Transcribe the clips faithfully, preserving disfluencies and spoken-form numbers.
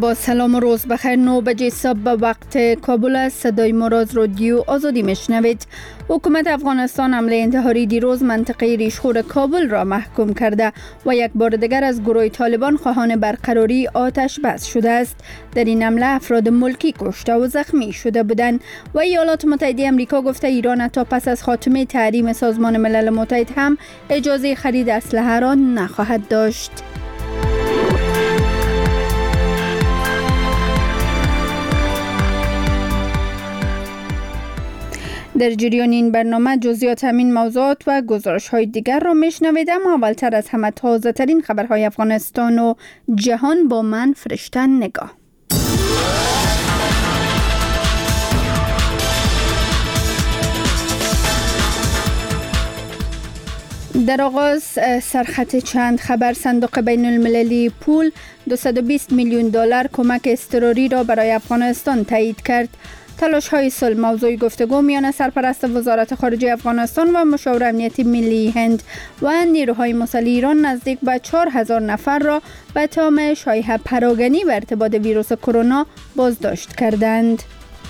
با سلام و روز بخیر. نو بجه صبح به وقت کابل است. صدای ما را از رادیو آزادی میشنوید. حکومت افغانستان حمله انتحاری دیروز منطقه ریشخور کابل را محکوم کرده و یک بار دیگر از گروه طالبان خواهان برقراری آتش بس شده است. در این حمله افراد ملکی کشته و زخمی شده بودند و ایالات متحده آمریکا گفته ایران تا پس از خاتمه تحریم سازمان ملل متحد هم اجازه خرید اسلحه را نخواهد داشت. در جریان این برنامه جزئیات همین موضوعات و گزارش های دیگر را میشنوید، اما اولتر از همه تازه ترین خبرهای افغانستان و جهان با من فرشته نگاه. در آغاز سرخط چند خبر. صندوق بین المللی پول دویست و بیست میلیون دلار کمک اضطراری را برای افغانستان تایید کرد. تلاش های صلح موضوع گفتگو میان سرپرست وزارت خارجه افغانستان و مشاور امنیتی ملی هند و نیروهای مسلح ایران نزدیک به چهار هزار نفر را به تهم شایعه پراکنی و ارتباط ویروس کرونا بازداشت کردند.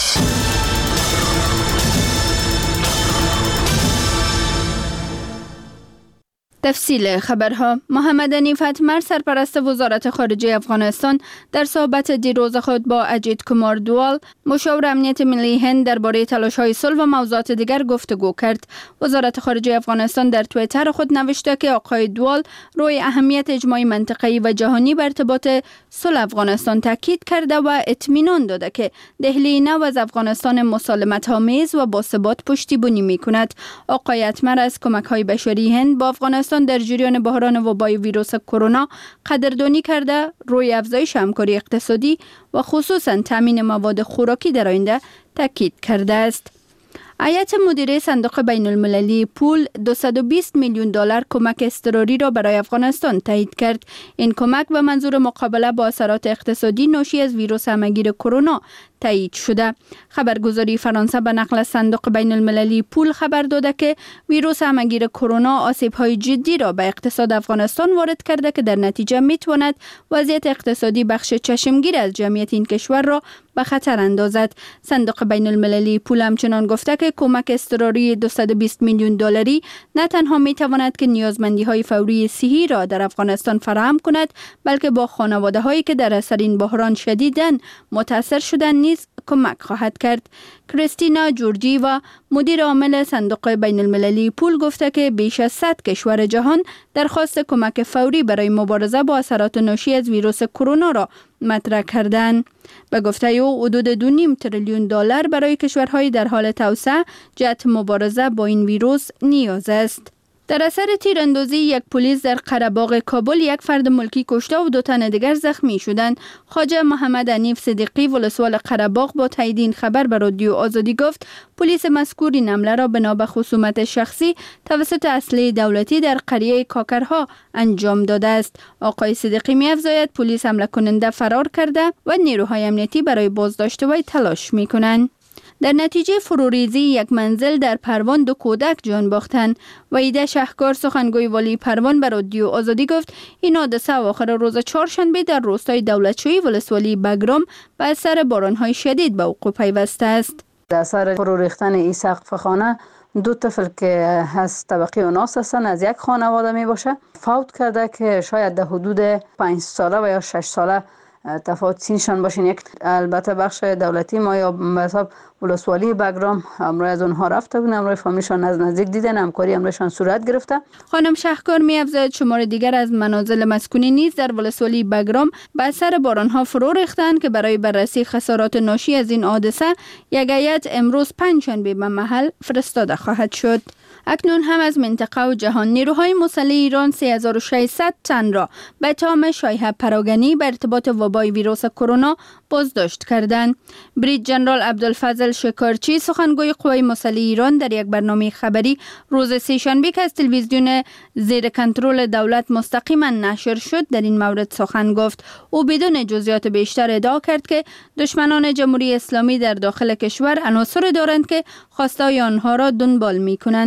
تفصیل خبرها. محمد حنیف اتمر سرپرست وزارت خارجه افغانستان در صحبت دیروز خود با اجیت کمار دوال مشاور امنیت ملی هند درباره تلاش‌های صلح و موضوعات دیگر گفتگو کرد. وزارت خارجه افغانستان در توییتر خود نوشته که آقای دوال روی اهمیت اجماع منطقه‌ای و جهانی بر ارتباط صلح افغانستان تاکید کرده و اطمینان داده که دهلی نو از افغانستان مسالمت‌آمیز و باثبات پشتیبانی می‌کند. آقای اتمر از کمک‌های بشری هند با افغانستان در جریان بحران وبای ویروس کرونا قدردانی کرده روی افزایش همکاری اقتصادی و خصوصاً تامین مواد خوراکی در آینده تاکید کرده است. هیئت مدیره صندوق بین المللی پول دویست و بیست میلیون دلار کمک اضطراری را برای افغانستان تایید کرد. این کمک به منظور مقابله با اثرات اقتصادی ناشی از ویروس همه‌گیر کرونا تایید شده. خبرگزاری فرانسه به نقل صندوق بین المللی پول خبر داده که ویروس همه‌گیر کرونا آسیب‌های جدی را به اقتصاد افغانستان وارد کرده که در نتیجه می‌تواند وضعیت اقتصادی بخش چشمگیر از جمعیت این کشور را به خطر اندازد. صندوق بین المللی پول همچنان گفته که کمک اضطراری دویست و بیست میلیون دلاری نه تنها می‌تواند که نیازمندی‌های فوری صحی را در افغانستان فراهم کند، بلکه با خانواده‌هایی که در اثر این بحران شدیداً متاثر شدند نیز کمک خواهد کرد. کریستینا جورجی و مدیر عامل صندوق بین المللی پول گفته که بیش از صد کشور جهان درخواست کمک فوری برای مبارزه با اثرات ناشی از ویروس کرونا را مطرح کردند. به گفته او حدود دو و نیم تریلیون دلار برای کشورهای در حال توسعه جهت مبارزه با این ویروس نیاز است. در اثر تیراندازی یک پلیس در قره‌باغ کابل یک فرد ملکی کشته و دو تن دیگر زخمی شدند. خواجه محمد حنیف صدیقی ولسوال قره‌باغ با تایید این خبر به رادیو آزادی گفت پلیس مذکور این حمله را بنا به خصومت شخصی توسط اسلحه دولتی در قریه کاکرها انجام داده است. آقای صدیقی می‌افزاید پلیس حمله کننده فرار کرده و نیروهای امنیتی برای بازداشت وی تلاش می‌کنند. در نتیجه فروریزی یک منزل در پروان دو کودک جان باختند. وحیده شهکار سخنگوی والی پروان به رادیو آزادی گفت این حادثه آخر روز چهارشنبه در روستای دولتشویی ولسوالی بگرام به اثر باران‌های شدید به وقوع پیوسته است. در اثر فرو ریختن این سقف خانه دو طفل که از طبقه اوناس هستند از یک خانواده می باشه فوت کرده که شاید در حدود پنج ساله و یا شش ساله تفاوت سینشان باشین. یک البته بخش دولتی ما یا به حساب ولسوالی بگرام امروز از اونها رفته بودن، امروز فامیلشان از نزدیک دیدن، همکاری امروزشان صورت گرفته. خانم شهکار می‌افزاید شمار دیگر از منازل مسکونی نیز در ولسوالی بگرام به اثر باران‌ها فرو ریختند که برای بررسی خسارات ناشی از این حادثه یک هیئت امروز پنجشنبه به محل فرستاده خواهد شد. اکنون هم از منطقه و جهان نیروهای مسلح ایران سه هزار و ششصد تن را به تهم شایعه پراکنی به ارتباط وبای ویروس کرونا بازداشت کردند. بریگادیر ژنرال عبدالفضل شکارچی سخنگوی قوای مسلح ایران در یک برنامه خبری روز سه‌شنبه که از تلویزیون زیر کنترل دولت مستقیما نشر شد در این مورد سخن گفت. او بدون جزئیات بیشتر ادعا کرد که دشمنان جمهوری اسلامی در داخل کشور عناصری دارند که خواستای آنها را دنبال می‌کنند.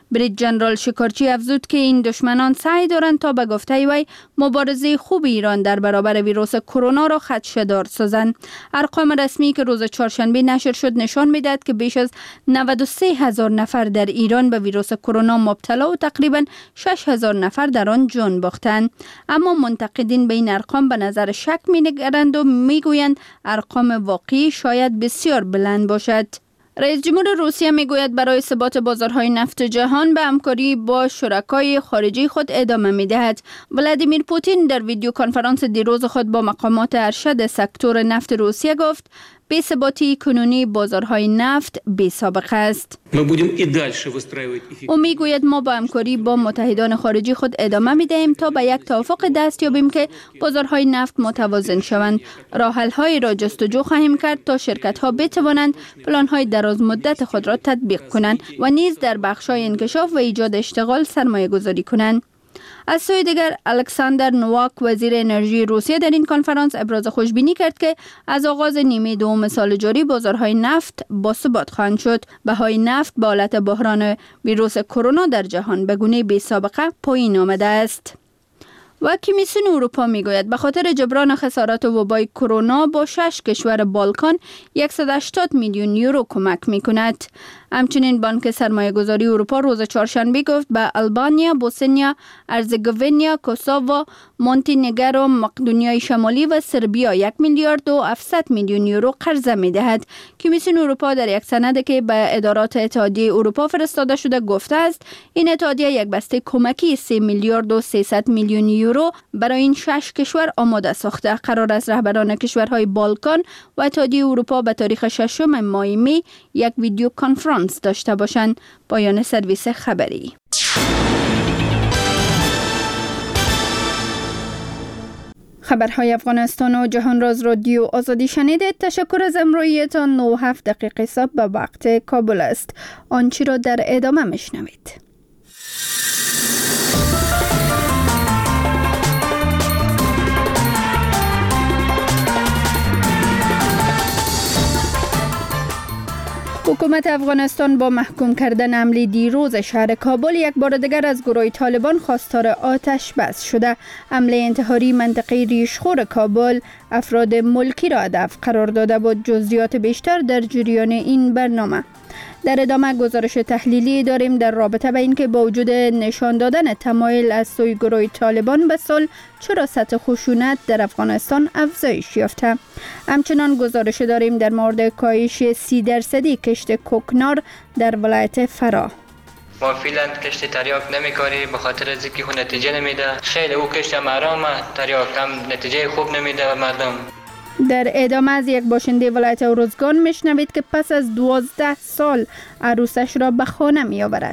بریگادیر جنرال شکارچی افزود که این دشمنان سعی دارند تا به گفته وی مبارزه خوب ایران در برابر ویروس کرونا را خدشه‌دار سازند. ارقام رسمی که روز چهارشنبه نشر شد نشان می‌دهد که بیش از نود و سه هزار نفر در ایران به ویروس کرونا مبتلا و تقریباً شش هزار نفر در آن جان باختند. اما منتقدین به این ارقام به نظر شک می‌نگرند و می‌گویند ارقام واقعی شاید بسیار بلند باشد. رئیس جمهور روسیه میگوید برای ثبات بازارهای نفت جهان به همکاری با شرکای خارجی خود ادامه میدهد. ولادیمیر پوتین در ویدیو کنفرانس دیروز خود با مقامات ارشد سکتور نفت روسیه گفت بی‌ثباتی کنونی بازارهای نفت بی سابقه است. او میگوید ما با همکاری با متحدان خارجی خود ادامه میدهیم تا به یک توافق دست یابیم که بازارهای نفت متوازن شوند. راه‌حل‌هایی را جستجو خواهیم کرد تا شرکت‌ها بتوانند پلان‌های دراز مدت خود را تطبیق کنند و نیز در بخش‌های انکشاف و ایجاد اشتغال سرمایه‌گذاری کنند. از سوی دیگر الکساندر نوواک وزیر انرژی روسیه در این کنفرانس ابراز خوشبینی کرد که از آغاز نیمه دوم سال جاری بازارهای نفت باثبات خواهند شد. بهای نفت به حالت بحران ویروس کرونا در جهان به گونه بی سابقه پایین آمده است. و کمیسیون اروپا میگوید به خاطر جبران خسارات وبای کرونا با شش کشور بالکان صد و هشتاد میلیون یورو کمک میکند. همچنین بانک سرمایه گذاری اروپا روز چهارشنبه گفت به آلبانیا، بوسنیا، ارزگوینیا، کوسوو، مونتینگرو، مقدونیای شمالی و سربیا یک میلیارد و هفتصد میلیون یورو قرضه میدهد. کمیسیون اروپا در یک سند که به ادارات اتحادیه اروپا فرستاده شده گفته است این اتحادیه یک بسته کمکی سه میلیارد و سیصد میلیون یورو برای این شش کشور آماده ساخته. قرار است رهبران کشورهای بالکان و اتحادیه اروپا به تاریخ ششم ماه می یک ویدیو کنفرانس داشته باشند. پایان سرویس خبری. خبرهای افغانستان و جهان راز رادیو آزادی شنیدید. تشکر از امرویتان. نه و هفت دقیقه صبح به وقت کابل است. آنچه را در ادامه میشنوید. حکومت افغانستان با محکوم کردن حمله دیروز شهر کابل یک بار دیگر از گروه طالبان خواستار آتش بس شده. حمله انتحاری منطقه ریشخور کابل افراد ملکی را هدف قرار داده بود. جزئیات بیشتر در جریان این برنامه. در ادامه گزارش تحلیلی داریم در رابطه با اینکه با وجود نشان دادن تمایل از سوی گروه طالبان به صلح چرا سطح خشونت در افغانستان افزایش یافته. همچنان گزارش داریم در مورد کاهش سی درصدی کشت کوکنار در ولایت فراه. ما فعلا کشت تریاک نمیکاری به خاطر از اینکه خود نتیجه نمیده. خیلی او کشت مرامه تریاک هم نتیجه خوب نمیده به مردم. در ادامه از یک باشنده ولایت ارزگان میشنوید که پس از دوازده سال عروسش را به خانه می آورد.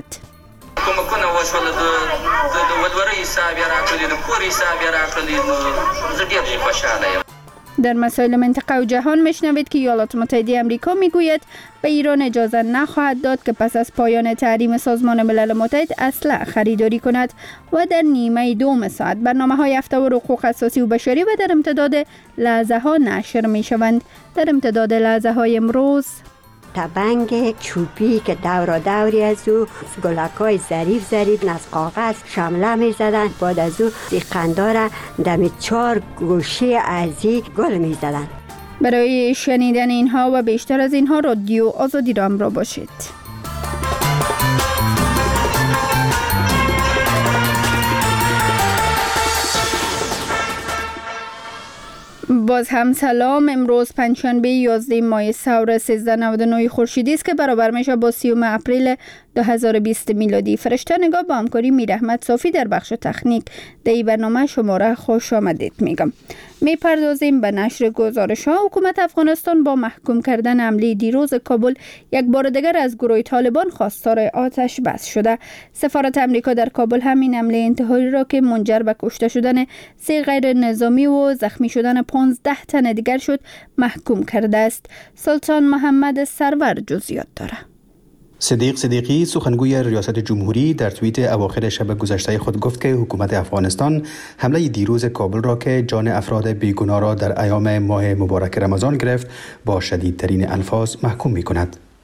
در مسائل منطقه و جهان میشنوید که ایالات متحده آمریکا میگوید به ایران اجازه نخواهد داد که پس از پایان تحریم سازمان ملل متحد اسلحه خریداری کند. و در نیمه دوم ساعت برنامه‌های هفته و حقوق اساسی و بشری و در امتداد لحظه ها نشر می شوند. در امتداد لحظه های امروز تبنگ چوبی که دورا دوری از او گلکای ظریف ظریف از کاغذ شمله می زدن. بعد از او سیقندار دمی چار گوشه ارزی گل می زدن. برای شنیدن اینها و بیشتر از اینها رادیو آزادی را همراه باشید. باز هم سلام. امروز پنجشنبه یازده ماه سور سیزده نود و نه خورشیدی است که برابر میشه با سیوم اپریل دو هزار و بیست میلادی. فرشته نگاه با همکاری میر احمد صافی در بخش تکنیک در این برنامه شما را خوش آمدید میگم. میپردازیم به نشر گزارش ها. حکومت افغانستان با محکوم کردن حمله دیروز کابل یک بار دیگر از گروه طالبان خواستار آتش بس شده. سفارت امریکا در کابل همین حمله انتحاری را که منجر به کشته شدن سه غیر نظامی و زخمی شدن پانزده تن دیگر شد محکوم کرده است. سلطان محمد سرور جزئیات داره. صدیق صدیقی سخنگوی ریاست جمهوری در توییت اواخر شب گذشته خود گفت که حکومت افغانستان حمله دیروز کابل را که جان افراد بیگناه را در ایام ماه مبارک رمضان گرفت با شدیدترین الفاظ محکوم می کند.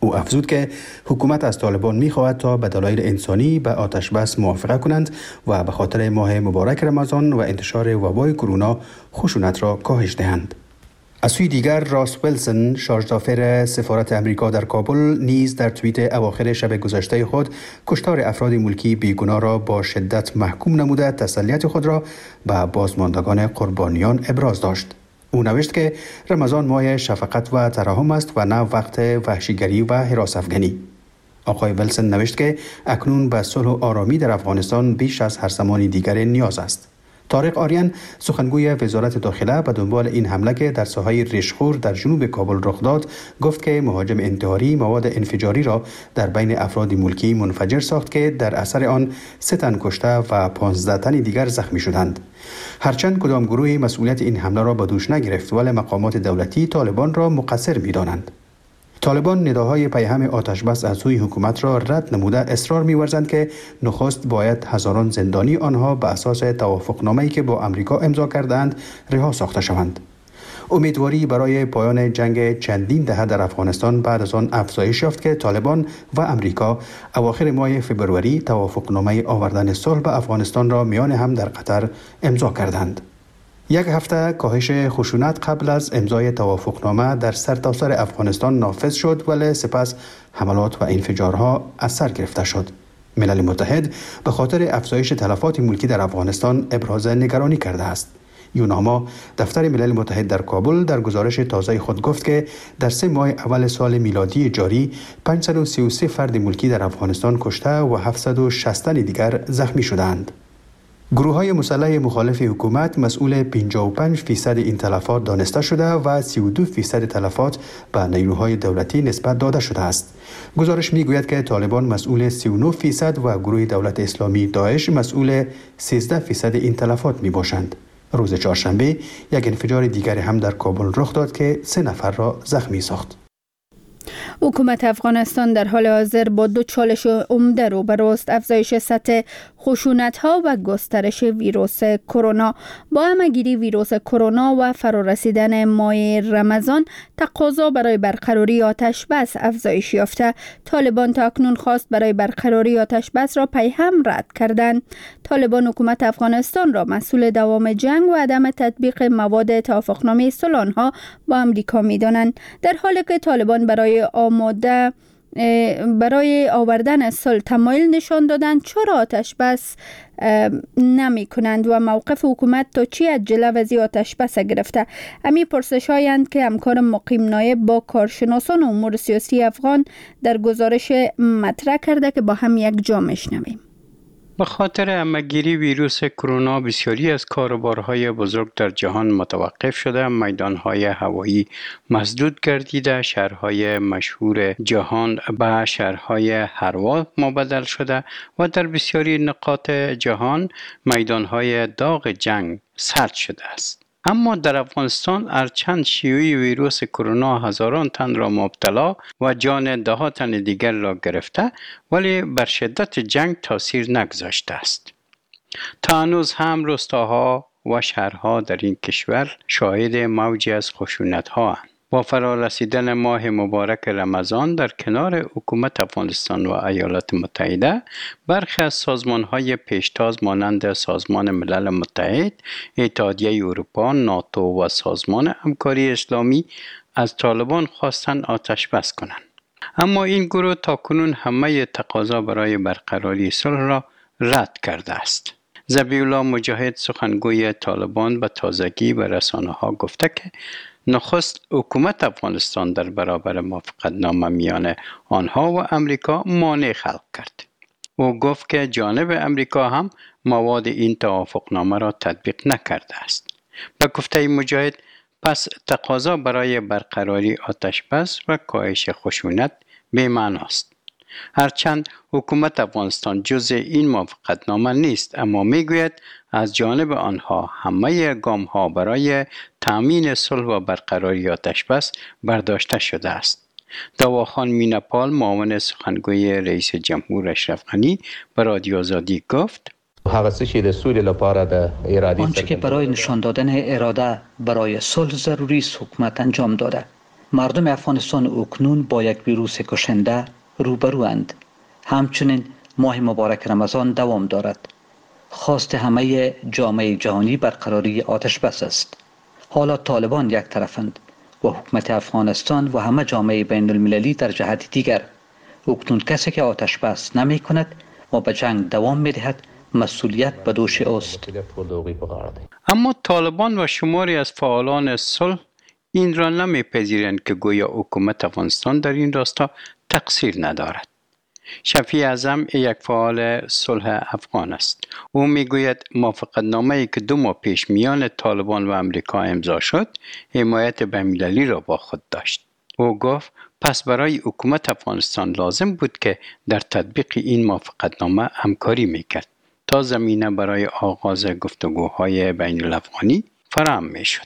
او افزود که حکومت از طالبان می‌خواهد تا به دلایل انسانی به آتش بس موافقت کنند و به خاطر ماه مبارک رمضان و انتشار وبای کرونا خشونت را کاهش دهند. از سوی دیگر راس ویلسون شارژدافر سفارت امریکا در کابل نیز در توییت اواخر شب گذشته خود کشتار افراد ملکی بیگناه را با شدت محکوم نموده تسلیت خود را به بازماندگان قربانیان ابراز داشت. او نوشت که رمضان ماه شفقت و ترحم است و نه وقت وحشیگری و هراس افکنی. آقای ویلسون نوشت که اکنون به صلح و آرامی در افغانستان بیش از هر زمان دیگر نیاز است. طارق آریان سخنگوی وزارت داخله به دنبال این حمله که در ساحه ریشخور در جنوب کابل رخ داد گفت که مهاجم انتحاری مواد انفجاری را در بین افراد ملکی منفجر ساخت که در اثر آن سه تن کشته و پانزده تن دیگر زخمی شدند. هرچند کدام گروهی مسئولیت این حمله را به دوش نگرفت ولی مقامات دولتی طالبان را مقصر می‌دانند. طالبان نداهای پیهم آتش بس از سوی حکومت را رد نموده اصرار می‌ورزند که نخست باید هزاران زندانی آنها به اساس توافقنامه‌ای که با امریکا امضا کردند رها ساخته شوند. امیدواری برای پایان جنگ چندین دهه در افغانستان بعد از آن افزایش یافت که طالبان و امریکا اواخر ماه فوریه توافقنامه آوردن صلح به افغانستان را میان هم در قطر امضا کردند. یک هفته کاهش خشونت قبل از امضای توافقنامه در سرتاسر افغانستان نافذ شد ولی سپس حملات و انفجارها از سر گرفته شد. ملل متحد به خاطر افزایش تلفات ملکی در افغانستان ابراز نگرانی کرده است. یوناما دفتر ملل متحد در کابل در گزارش تازه خود گفت که در سه ماه اول سال میلادی جاری پانصد و سی و سه فرد ملکی در افغانستان کشته و هفتصد و شصت دیگر زخمی شدند. گروه‌های مسلح مخالف حکومت مسئول پنجاه و پنج فیصد این تلفات دانسته شده و سی و دو فیصد تلفات به نیروهای دولتی نسبت داده شده است. گزارش می‌گوید که طالبان مسئول سی و نه فیصد و گروه دولت اسلامی داعش مسئول سیزده فیصد این تلفات میباشند. روز چهارشنبه یک انفجار دیگر هم در کابل رخ داد که سه نفر را زخمی ساخت. حکومت افغانستان در حال حاضر با دو چالش عمده روبرو است: افزایش سطح خشونت‌ها و گسترش ویروس کرونا. با همه‌گیری ویروس کرونا و فرارسیدن ماه رمضان، تقاضا برای برقراری آتش بس افزایش یافته. طالبان تا اکنون خواست برای برقراری آتش بس را پیهم رد کردند. طالبان حکومت افغانستان را مسئول دوام جنگ و عدم تطبیق مواد توافقنامه صلح آنها با امریکا می‌دانند، در حالی که طالبان برای آماده برای آوردن صلح تمایل نشان دادند. چرا آتش بس نمی کنند و موقف حکومت تا چی عجله وزی آتش بس گرفته؟ امی پرسش هایند که همکار مقیم نایب با کارشناسان امور سیاسی افغان در گزارش مطرح کرده که با هم یک جا میشنویم. به خاطر همه‌گیری ویروس کرونا بسیاری از کاروبارهای بزرگ در جهان متوقف شده، میدانهای هوایی مسدود گردیده، شهرهای مشهور جهان به شهرهای هروا مبدل شده و در بسیاری نقاط جهان میدانهای داغ جنگ سرد شده است. اما در افغانستان هرچند شیوع ویروس کرونا هزاران تن را مبتلا و جان ده ها تن دیگر را گرفته، ولی بر شدت جنگ تاثیر نگذاشته است. تا هنوز هم روستاها و شهرها در این کشور شاهد موجی از خشونت‌ها اند. با فرارسیدن ماه مبارک رمضان در کنار حکومت افغانستان و ایالات متحده، برخی از سازمان‌های پیشتاز مانند سازمان ملل متحد، اتحادیه اروپا، ناتو و سازمان همکاری اسلامی از طالبان خواستند آتش بس کنند. اما این گروه تاکنون همه تقاضا برای برقراری صلح را رد کرده است. ذبیح‌الله مجاهد سخنگوی طالبان به تازگی به رسانه‌ها گفته که نخست حکومت افغانستان در برابر موافقتنامه میان آنها و امریکا مانع خلق کرد. او گفت که جانب امریکا هم مواد این توافقنامه را تطبیق نکرده است. به گفته مجاهد، پس تقاضا برای برقراری آتش بس و کاهش خشونت بی‌معنی است. هرچند حکومت افغانستان جزء این موافقتنامه نیست، اما میگوید از جانب آنها همه گام‌ها برای تامین صلح و برقراری آتش بس برداشته شده است. دواخان میناپال معاون سخنگوی رئیس جمهور اشرف غنی به رادیو آزادی گفت: آنچه که برای نشان دادن اراده برای صلح ضروری است حکومت انجام داده. مردم افغانستان اکنون با یک ویروس کشنده روبروند. همچنین ماه مبارک رمضان دوام دارد. خواست همه جامعه جهانی برقراری آتش بس است. حالا طالبان یک طرفند و حکومت افغانستان و همه جامعه بین المللی در جهت دیگر. اکنون کسی که آتش بس نمی کند و به جنگ دوام می دهد مسئولیت به دوش اوست. اما طالبان و شماری از فعالان صلح این را نمیپذیرند که گویا حکومت افغانستان در این راستا تقصیر ندارد. شفیع اعظم یک فعال صلح افغان است. او میگوید موافقتنامه‌ای که دو ماه پیش میان طالبان و امریکا امضا شد، حمایت بین‌المللی را با خود داشت. او گفت پس برای حکومت افغانستان لازم بود که در تطبیق این موافقتنامه همکاری میکرد تا زمینه برای آغاز گفتگوهای بین الافغانی فراهم میشد.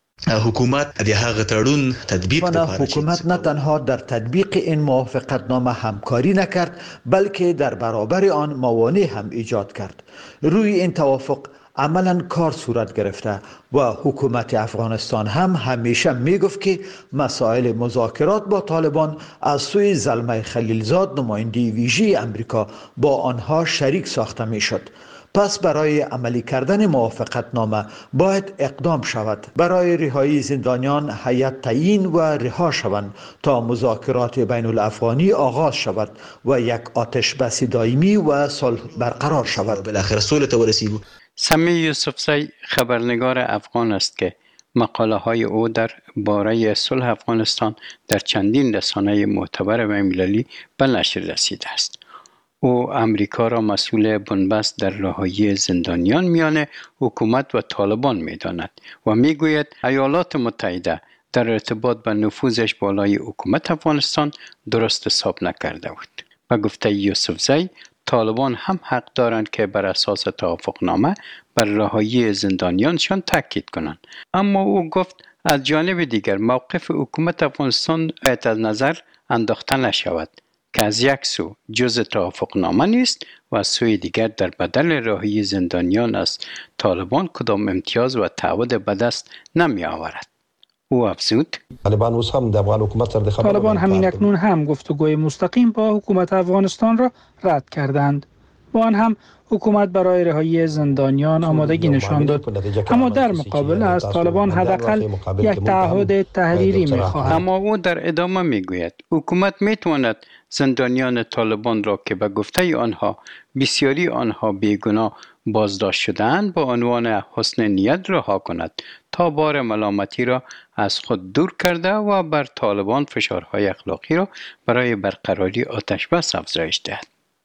حکومت د هغه تړون تطبیق لپاره حکومت نه تنها در تطبیق این موافقتنامه همکاری نکرد بلکه در برابر آن موانع هم ایجاد کرد. روی این توافق عملا کار صورت گرفته و حکومت افغانستان هم همیشه میگفت که مسائل مذاکرات با طالبان از سوی زلمه خلیلزاد نماینده ویژه امریکا با آنها شریک ساخته میشد. پس برای عملی کردن موافقتنامه باید اقدام شود. برای رهایی زندانیان هیئت تعیین و رها شوند تا مذاکرات بین الافغانی آغاز شود و یک آتش بس دائمی و صلح برقرار شود. بالاخره صلح ته ورسیږو. سمیع یوسفزی خبرنگار افغان است که مقاله های او در باره صلح افغانستان در چندین رسانه معتبر بین‌المللی به نشر رسیده است. او امریکا را مسئول بنبست در رهایی زندانیان میان حکومت و طالبان می‌داند و میگوید ایالات متحده در ارتباط به نفوذش بالای حکومت افغانستان درست حساب نکرده بود. به گفته یوسفزی طالبان هم حق دارند که بر اساس توافقنامه بر رهایی زندانیانشان تاکید کنند. اما او گفت از جانب دیگر موقف حکومت افغانستان باید از نظر انداخته نشود که از یک سو جزء توافقنامه نیست و از سوی دیگر در بدل رهایی زندانیان از طالبان کدام امتیاز و تعهد به دست نمی آورد. او افزود طالبان اوس هم د افغان حکومت سره د خبرو طالبان همین اکنون هم گفتگوی مستقیم با حکومت افغانستان را رد کردند. با آن هم حکومت برای رهایی زندانیان آمادگی نشان داد، اما در مقابل از طالبان حداقل یک تعهد تحریری می‌خواهد. اما او در ادامه میگوید حکومت میتواند زندانیان طالبان را که به گفته آنها بسیاری آنها بیگناه بازداشت شده‌اند با عنوان حسن نیت رها کند تا بار ملامتی را از خود دور کرده و بر طالبان فشارهای اخلاقی را برای برقراری آتش‌بس افزایش دهد.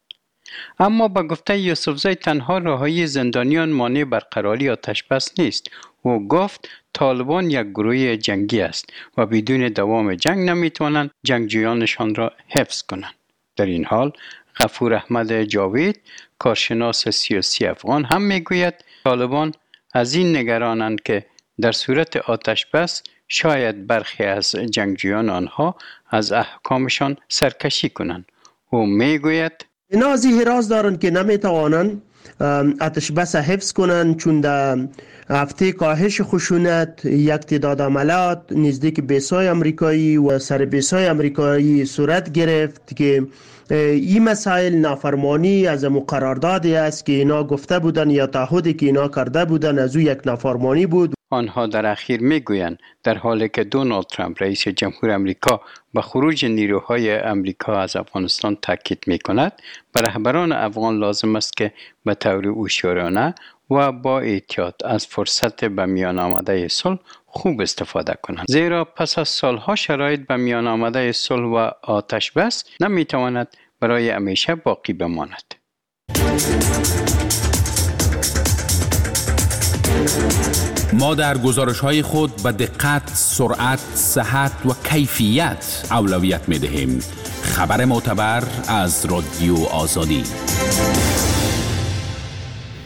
اما با گفته یوسفزی تنها رهایی زندانیان مانع برقراری آتش‌بس نیست. او گفت طالبان یک گروه جنگی است و بدون دوام جنگ نمیتوانند جنگجویانشان را حفظ کنند. در این حال غفور احمد جاوید کارشناس سیاسی افغان هم میگوید طالبان از این نگرانند که در صورت آتش‌بس شاید برخی از جنگجویان آنها از احکامشان سرکشی کنند. او میگوید اینا از این حراس دارند که نمیتوانند آتش بس حفظ کنند، چون در هفته کاهش خشونت یک تعداد عملات نزدیک بیسای امریکایی و سر بیسای امریکایی صورت گرفت که این مسائل نافرمانی از قراردادی است که اینا گفته بودن یا تعهدی که اینا کرده بودن از او یک نافرمانی بود. آنها در اخیر میگویند در حالی که دونالد ترامپ رئیس جمهور امریکا به خروج نیروهای امریکا از افغانستان تاکید میکند، به رهبران افغان لازم است که به طور هوشیارانه و با احتیاط از فرصت به میان آمده صلح خوب استفاده کنند، زیرا پس از سالها شرایط به میان آمده صلح و آتش بس نمیتواند برای همیشه باقی بماند. ما در گزارش‌های خود به دقت، سرعت، صحت و کیفیت اولویت می‌دهیم. خبر معتبر از رادیو آزادی.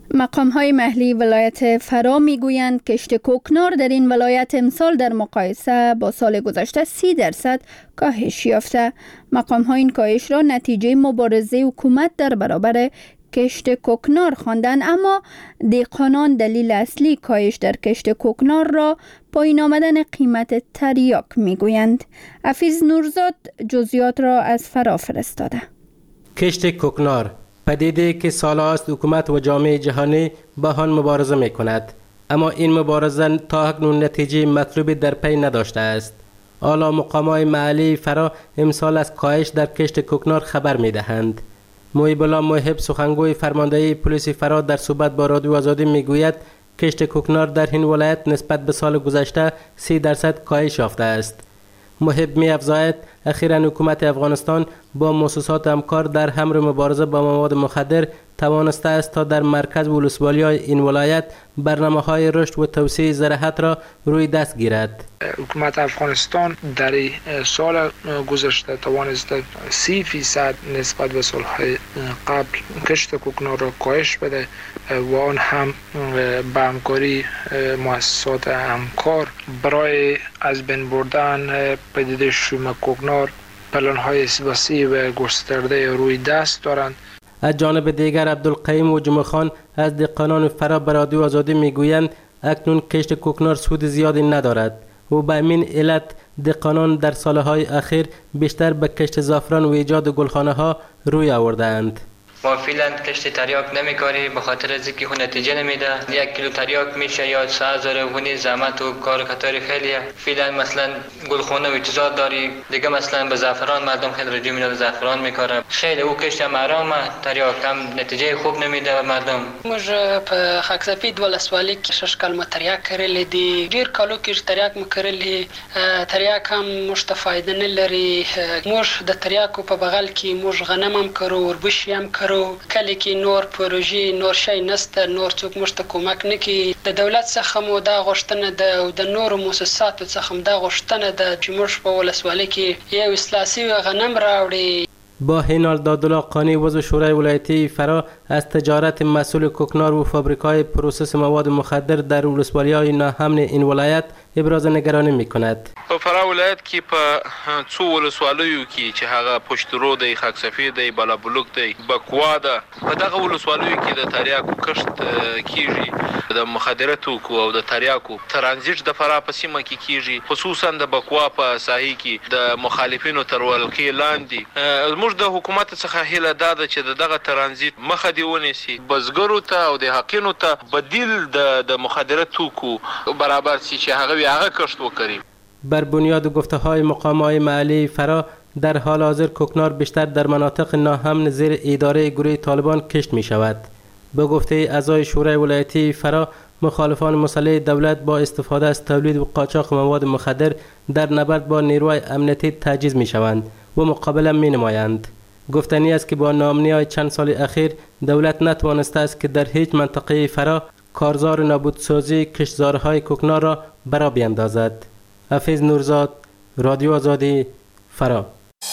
مقام‌های محلی ولایت فرا می‌گویند کشت کوکنار در این ولایت امسال در مقایسه با سال گذشته سی درصد کاهش یافته. مقام‌ها این کاهش را نتیجه مبارزه حکومت در برابر کشت کوکنار خواندند، اما دهقانان دلیل اصلی کاهش در کشت کوکنار را پایین آمدن قیمت تریاک می‌گویند. حفیظ نورزاد جزئیات را از فرا فرستاده. کشت کوکنار پدیده که سال‌هاست حکومت و جامعه جهانی با آن مبارزه می‌کند، اما این مبارزه تا اکنون نتیجه مطلوبی در پی نداشته است. حالا مقام‌های محلی فرا امسال از کاهش در کشت کوکنار خبر می‌دهند. محیب الله محب سخنگوی فرماندهی پلیس فرا در صحبت با رادیو آزادی می‌گوید کشت کوکنار در این ولایت نسبت به سال گذشته سی درصد کاهش یافته است. محب می‌افزاید اخیراً حکومت افغانستان با مؤسسات همکار در امر مبارزه با مواد مخدر توانسته است تا در مرکز و ولسوالی‌های این ولایت برنامه‌های رشد و توسعه زراعت را روی دست گیرد. حکومت افغانستان در سال گذشته توانسته سی فیصد نسبت به سالهای قبل کشت کوکنار را کاهش بده و آن هم به همکاری مؤسسات همکار برای از بین بردن پدیده شوم کوکنار پلان‌های وسیع و گسترده روی دست دارند. از جانب دیگر عبدالقیم و جمعه خان از دهقانان فرا به رادیو آزادی میگویند اکنون کشت کوکنار سود زیادی ندارد و به همین علت دهقانان در سالهای اخیر بیشتر به کشت زعفران و ایجاد گلخانه ها روی آوردند. ما فعلا کشت تریاک نمیکاری به خاطر از اینکه خود نتیجه نمیده. یک کیلو تریاک میشه یا سه هزار و زحمت و کار کتاری خیلیه. فعلا مثلا گلخانه و چیزا داری دیگه، مثلا به زعفران مردم خیلی رجوع میدن، زعفران میکاره. خیلی او کشت مرامه، تریاک هم نتیجه خوب نمیده به مردم. موږ په خاکسفید ولسوالۍ کې شش کلمه تریاک کړل دي. ډیر کالو کې تریاک مو کړل. تریاک هم موږ ته فائدہ نه لري. موږ د تریاکو په بغل کې موږ غنم هم کړو، وربشي هم کړو. کلی کې نور پروژې نور شي نسته، نور څوک موږ ته کومک نه کوي. د دولت څخه مو دا غوښتنه ده او د نورو مؤسساتو څخه هم دا غوښتنه ده چې موږ په ولسوالۍ کې یو اصلاح شوی غنم راوړي. با این حال دادالله قانی عضو شورای ولایتی فرا از تجارت محصول کوکنار و فابریک‌های پروسس مواد مخدر در ولسوالی‌های ناامن این ولایت ابراز نگرانی می‌کند. په فرا ولایت کې په څو ولسوالیو کې چې هغه پشترو دی، خاکسفید دی، بالابلوک دی، بکوا ده، په دغه ولسوالیو کې د تریاکو کښت کیږي. د مخدره توکو او د تریاکو ترانزیت د فرا په سیمه کې کیږي، خصوصا د بکوا په ساحې کې د مخالفینو تر ولکې لاندې. موږ د حکومت څخه هیله ده چې دغه ترانزیت مخه دی ونیسي، بزګرو ته او د حقینو ته بدیل د د مخدره توکو برابر شي چې هغه هغه کښت وکړي. بر بنیاد گفته‌های مقام‌های محلی فرا در حال حاضر کوکنار بیشتر در مناطق ناامن زیر اداره گروه طالبان کشت می شود. به گفته اعضای شورای ولایتی فرا، مخالفان مسلح دولت با استفاده از تولید و قاچاق مواد مخدر در نبرد با نیروهای امنیتی تجهیز می شوند و مقابله می نمایند. گفتنی است که با ناامنی‌های چند سال اخیر دولت نتوانسته است که در هیچ منطقه فرا کارزار نابودسازی کشتزارهای کوکنار را برا بیندازد. حفیظ نورزاد، رادیو آزادی، فرا.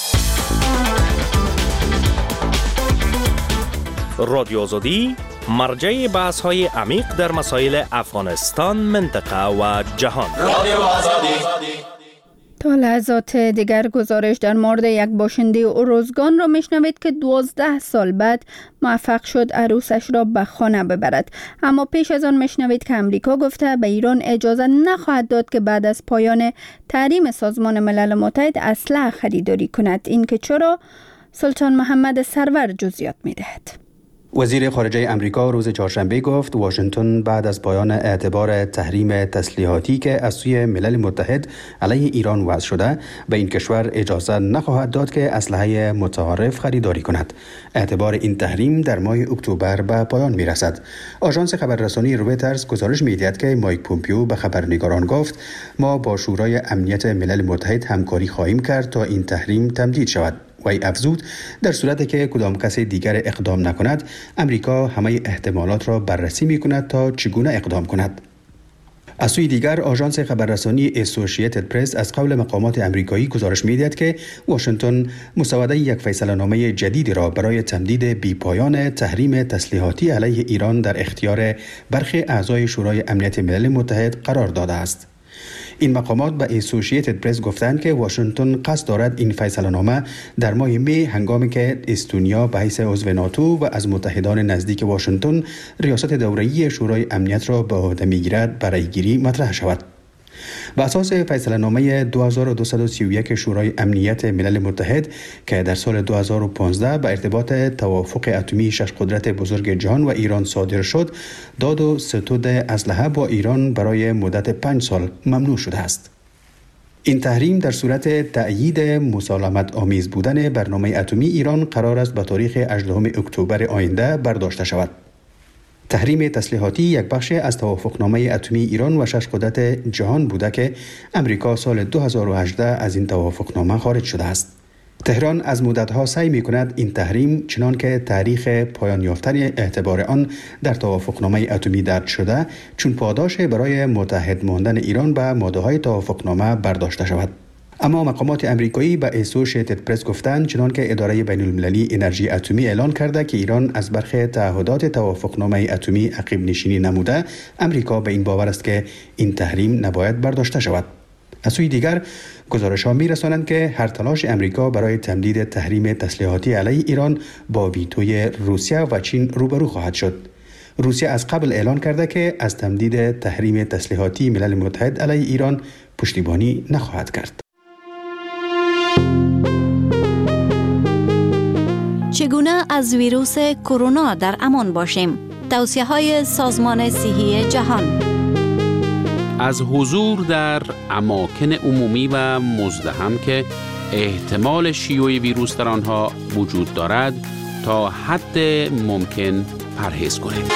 رادیو آزادی مرجع بحث های عمیق در مسائل افغانستان، منطقه و جهان. رادیو آزادی. تا لحظات دیگر گزارش در مورد یک باشنده اروزگان را میشنوید که دوازده سال بعد موفق شد عروسش را به خانه ببرد. اما پیش از آن میشنوید که امریکا گفته به ایران اجازه نخواهد داد که بعد از پایان تحریم سازمان ملل متحد اسلحه خریداری کند. این که چرا؟ سلطان محمد سرور جزئیات میدهد. وزیر خارجه امریکا روز چهارشنبه گفت واشنگتن بعد از پایان اعتبار تحریم تسلیحاتی که از سوی ملل متحد علیه ایران وضع شده به این کشور اجازه نخواهد داد که اسلحه متعارف خریداری کند. اعتبار این تحریم در ماه اکتبر به پایان میرسد. آژانس خبررسانی رویترز گزارش میدهد که مایک پومپیو به خبرنگاران گفت ما با شورای امنیت ملل متحد همکاری خواهیم کرد تا این تحریم تمدید شود. وی افزود در صورتی که کدام کس دیگر اقدام نکند، امریکا همه احتمالات را بررسی می کند تا چگونه اقدام کند. از سوی دیگر آژانس خبررسانی اسوسییتد پرس از قول مقامات امریکایی گزارش می‌دهد که واشنگتن مسوده یک فیصله‌نامه جدیدی را برای تمدید بی‌پایان تحریم تسلیحاتی علیه ایران در اختیار برخی اعضای شورای امنیت ملل متحد قرار داده است. این مقامات به اسوسییتد پرس گفتند که واشنگتن قصد دارد این فیصله‌نامه در ماه می هنگامی که استونیا به حیث عضو ناتو و از متحدان نزدیک واشنگتن ریاست دوره‌ای شورای امنیت را به عهده می‌گیرد برای گیری مطرح شود. بر اساس فیصله‌نامه دو هزار و دویست و سی و یک شورای امنیت ملل متحد که در سال دو هزار و پانزده به ارتباط توافق اتمی شش قدرت بزرگ جهان و ایران صادر شد، داد و ستود اسلحه با ایران برای مدت پنج سال ممنوع شده است. این تحریم در صورت تأیید مسالمت آمیز بودن برنامه اتمی ایران قرار است به تاریخ هجدهم اکتبر آینده برداشته شود. تحریم تسلیحاتی یک بخش از توافقنامه اتمی ایران و شش قدرت جهان بوده که امریکا سال دو هزار و هجده از این توافقنامه خارج شده است. تهران از مدتها سعی می کند این تحریم چنان که تاریخ پایان یافتن اعتبار آن در توافقنامه اتمی درج شده چون پاداش برای متحد ماندن ایران به ماده‌های توافقنامه برداشته شود. اما مقامات امریکایی به اسوسییتد پرس گفتند چنان که اداره بین المللی انرژی اتمی اعلان کرده که ایران از برخی تعهدات توافقنامه اتمی عقب نشینی نموده، امریکا به این باور است که این تحریم نباید برداشته شود. از سوی دیگر گزارش‌ها می‌رسانند که هر تلاش امریکا برای تمدید تحریم تسلیحاتی علیه ایران با ویتوی روسیه و چین روبرو خواهد شد. روسیه از قبل اعلان کرده که از تمدید تحریم تسلیحاتی ملل متحد علیه ایران پشتیبانی نخواهد کرد. چگونه از ویروس کرونا در امان باشیم؟ توصیه‌های سازمان صحی جهان. از حضور در اماکن عمومی و مزدحم که احتمال شیوع ویروس در آنها وجود دارد تا حد ممکن پرهیز کنید.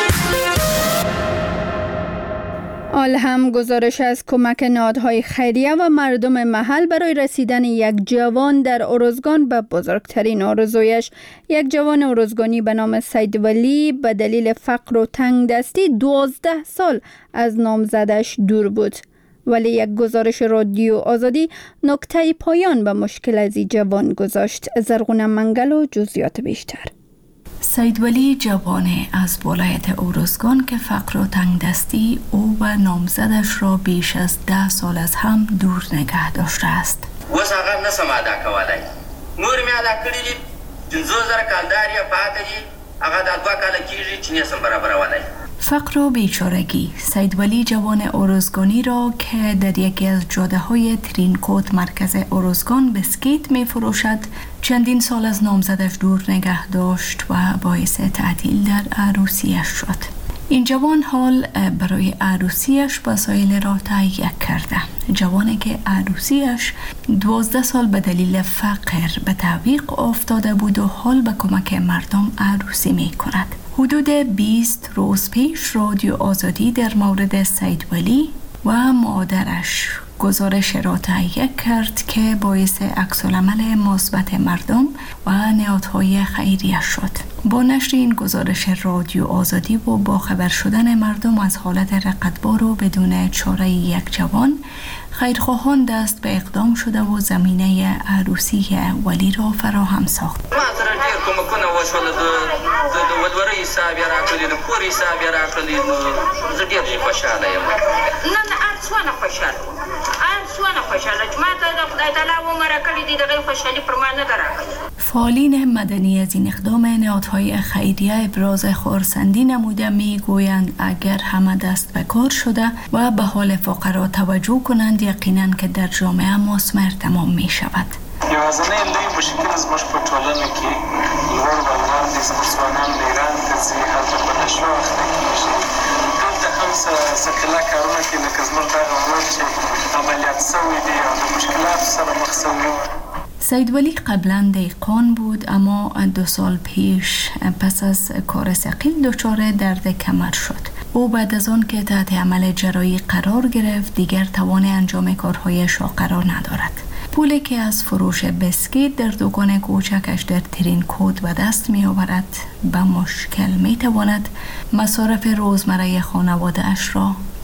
آل هم گزارش از کمک نهادهای خیریه و مردم محل برای رسیدن یک جوان در ارزگان به بزرگترین آرزویش. یک جوان ارزگانی به نام سید ولی به دلیل فقر و تنگ دستی دوازده سال از نامزدش دور بود. ولی یک گزارش رادیو آزادی نکته پایان به مشکل از این جوان گذاشت. زرغونه منگل و جزئیات بیشتر. سید ولی جوانی از ولایت ارزگان که فقر و تنگ دستی او و نامزدش را بیش از ده سال از هم دور نگه داشته است. اوس هغه نسم ادا کولای. نور می ادا کړی دي پنځه زره کالدار یا پاتې دي هغه د دوه کال کېږي چې نسم برابرولای. فقر و بیچارگی. سید ولی جوان ارزگانی را که در یکی از جاده های ترینکوت مرکز ارزگان بسکیت می فروشد چندین سال از نامزدش دور نگه داشت و باعث تعطیل در عروسیش شد. این جوان حال برای عروسیش وسایل را تهیه کرده. جوانی که عروسیش دوازده سال به دلیل فقر به تعویق افتاده بود و حال به کمک مردم عروسی می کند. حدود بیست روز پیش رادیو آزادی در مورد سید ولی و مادرش گزارش را تهیه کرد که باعث عکس‌العمل مثبت مردم و نهادهای خیریه شد. با نشر این گزارش رادیو آزادی و با خبر شدن مردم از حالت رقتبار و بدون چاره یک جوان، خیرخواهان دست به اقدام شده و زمینه عروسی ولی را فراهم ساخت. کومکونه وشول د د ودوري حساب یې راکړي د کور حساب یې راکړي زه ډېر خوشاله یم. نه نه ارڅونه خوشاله وم ارڅونه خوشاله چې ما ته د خدای تعالی عمر کړی دی دغه خوشحالي پر ما نه راغلی. فعالین مدنی از این اقدام نهادهای خیریه ابراز خرسندی نموده میگویند اگر همه دست به کار شده و به حال فقرا توجه کنند یقینا که در جامعه مثمر تمام می شود. یوازینی لوی مشکل زموږ په ټولنه کې لوړ بلوان دي زموږ ځوانان د ایران ته ځي هلته په نشو اخته کېږي دلته هم څه کله کارونه کوي لکه زموږ دغه ورور چې عملیات شوی دی او د مشکلاتو سره مخ شوی. سید ولی قبلا دهقان بود اما دو سال پیش پس از کار ثقیل دچار درد کمر شد. او بعد از آن که تحت عمل جراحی قرار گرفت دیگر توان انجام کارهایش را قرار ندارد. پولی که از فروش بسکیت در دکان کوچکش در ترینکوت به دست می آورد به مشکل می تواند مصارف روزمره خانواده اش را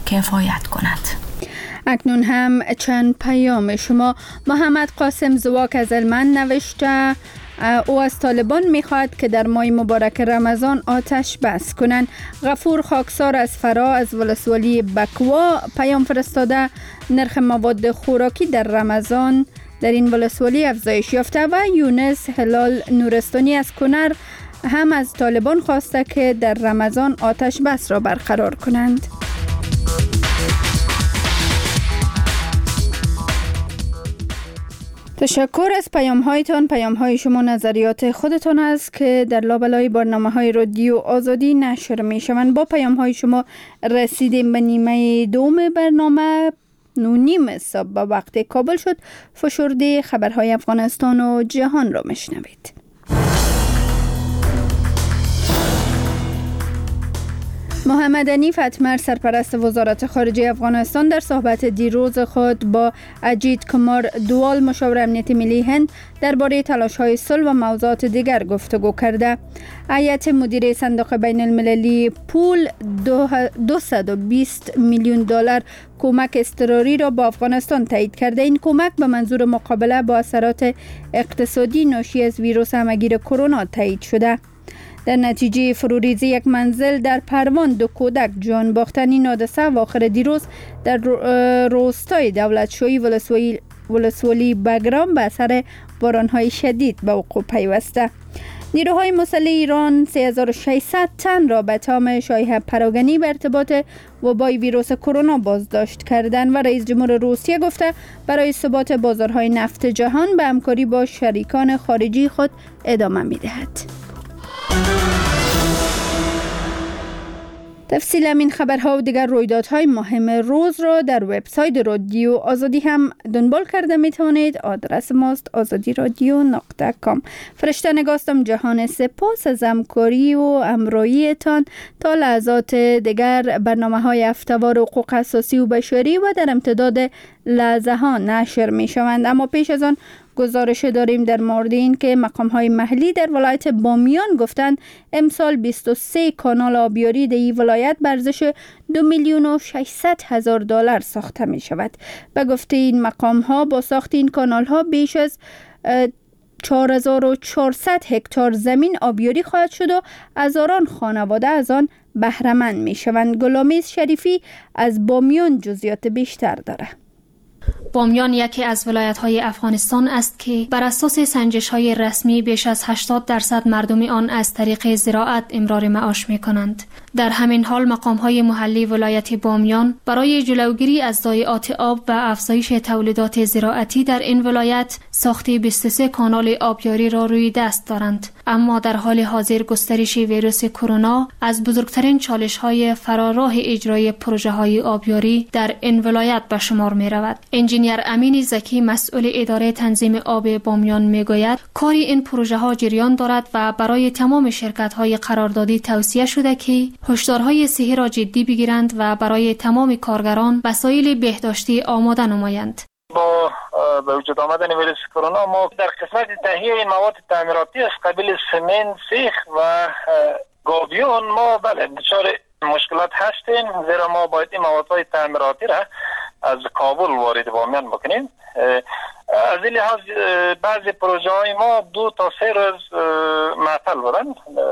کفایت کند. اکنون هم چند پیام شما. محمد قاسم زواک از هلمند نوشته او از طالبان میخواهد که در ماه مبارک رمضان آتش بس کنند. غفور خاکسار از فرا از ولسوالی بکوا پیام فرستاده نرخ مواد خوراکی در رمضان در این ولسوالی افزایش یافته. و یونس هلال نورستانی از کنر هم از طالبان خواسته که در رمضان آتش بس را برقرار کنند. تشکر از پیام هایتان. پیام های شما نظریات خودتان است که در لابلای برنامه های رادیو آزادی نشر می شوند. با پیام های شما رسیدیم به نیمه دوم برنامه. نونیم صبح به وقت کابل شد. فشرده خبرهای افغانستان و جهان را مشنوید. محمد حنیف اتمر سرپرست وزارت خارجه افغانستان در صحبت دیروز خود با اجیت کمار دوال مشاور امنیت ملی هند درباره تلاش‌های صلح و موضوعات دیگر گفتگو کرده. هیئت مدیره صندوق بین المللی پول دویست و بیست میلیون دلار کمک اضطراری را با افغانستان تایید کرده. این کمک به منظور مقابله با اثرات اقتصادی ناشی از ویروس همگیر کرونا تایید شده. در نتیجه فروریزی یک منزل در پروان دو کودک جان باختن. این حادثه اواخر دیروز در روستای دولتشاهی ولسوالی ولسوالی بگرام به اثر باران‌های شدید به وقوع پیوسته. نیروهای مسلح ایران سه هزار و ششصد تن را به تهم شایعه پراگنی به ارتباط وبای ویروس کرونا بازداشت کردند و رئیس جمهور روسیه گفته برای ثبات بازارهای نفت جهان به همکاری با شریکان خارجی خود ادامه می‌دهد. تفصیل این خبرها و دیگر رویدادهای مهم روز را در وبسایت رادیو آزادی هم دنبال کرده می توانید. آدرس ماست آزادی رادیو نقطه کام. فرشته نگاستم جهان سپاس از همکاری و همراهیتان. تا لحظات دیگر برنامه های هفته‌وار حقوق اساسی و بشری و در امتداد لحظه ها نشر می شوند. اما پیش از آن گزارش داریم در مورد این که مقام های محلی در ولایت بامیان گفتند امسال بیست و سه کانال آبیاری در این ولایت به ارزش دو میلیون و ششصد هزار دلار ساخته می شود. به گفته این مقام ها با ساخت این کانال ها بیش از چهار هزار و چهارصد هکتار زمین آبیاری خواهد شد و هزاران خانواده از آن بهره مند می شوند. گلامیز شریفی از بامیان جزئیات بیشتر داره. بامیان یکی از ولایت‌های افغانستان است که بر اساس سنجش‌های رسمی بیش از هشتاد درصد مردم آن از طریق زراعت امرار معاش می‌کنند. در همین حال مقام‌های محلی ولایت بامیان برای جلوگیری از ضایعات آب و افزایش تولیدات زراعتی در این ولایت ساخت بیست و سه کانال آبیاری را روی دست دارند. اما در حال حاضر گسترش ویروس کرونا از بزرگترین چالش‌های فراراه اجرای پروژه‌های آبیاری در این ولایت به شمار می‌رود. انجینیر امین زکی مسئول اداره تنظیم آب بامیان میگوید کار این پروژه ها جریان دارد و برای تمام شرکت های قراردادی توصیه شده که هشدارهای صحی را جدی بگیرند و برای تمام کارگران وسایل بهداشتی آماده نمایند. با به وجود آمدن ویروس کرونا ما در قسمت تهیه این مواد تعمیراتی از قبیل سمنت، سیخ و گاویون ما بله دچار مشکلات هستیم، زیرا ما باید این موادهای تعمیراتی را از کابل وارد بامیان بکنیم. از این لحاظ بعضی پروژه های ما دو تا سه روز معطل بودند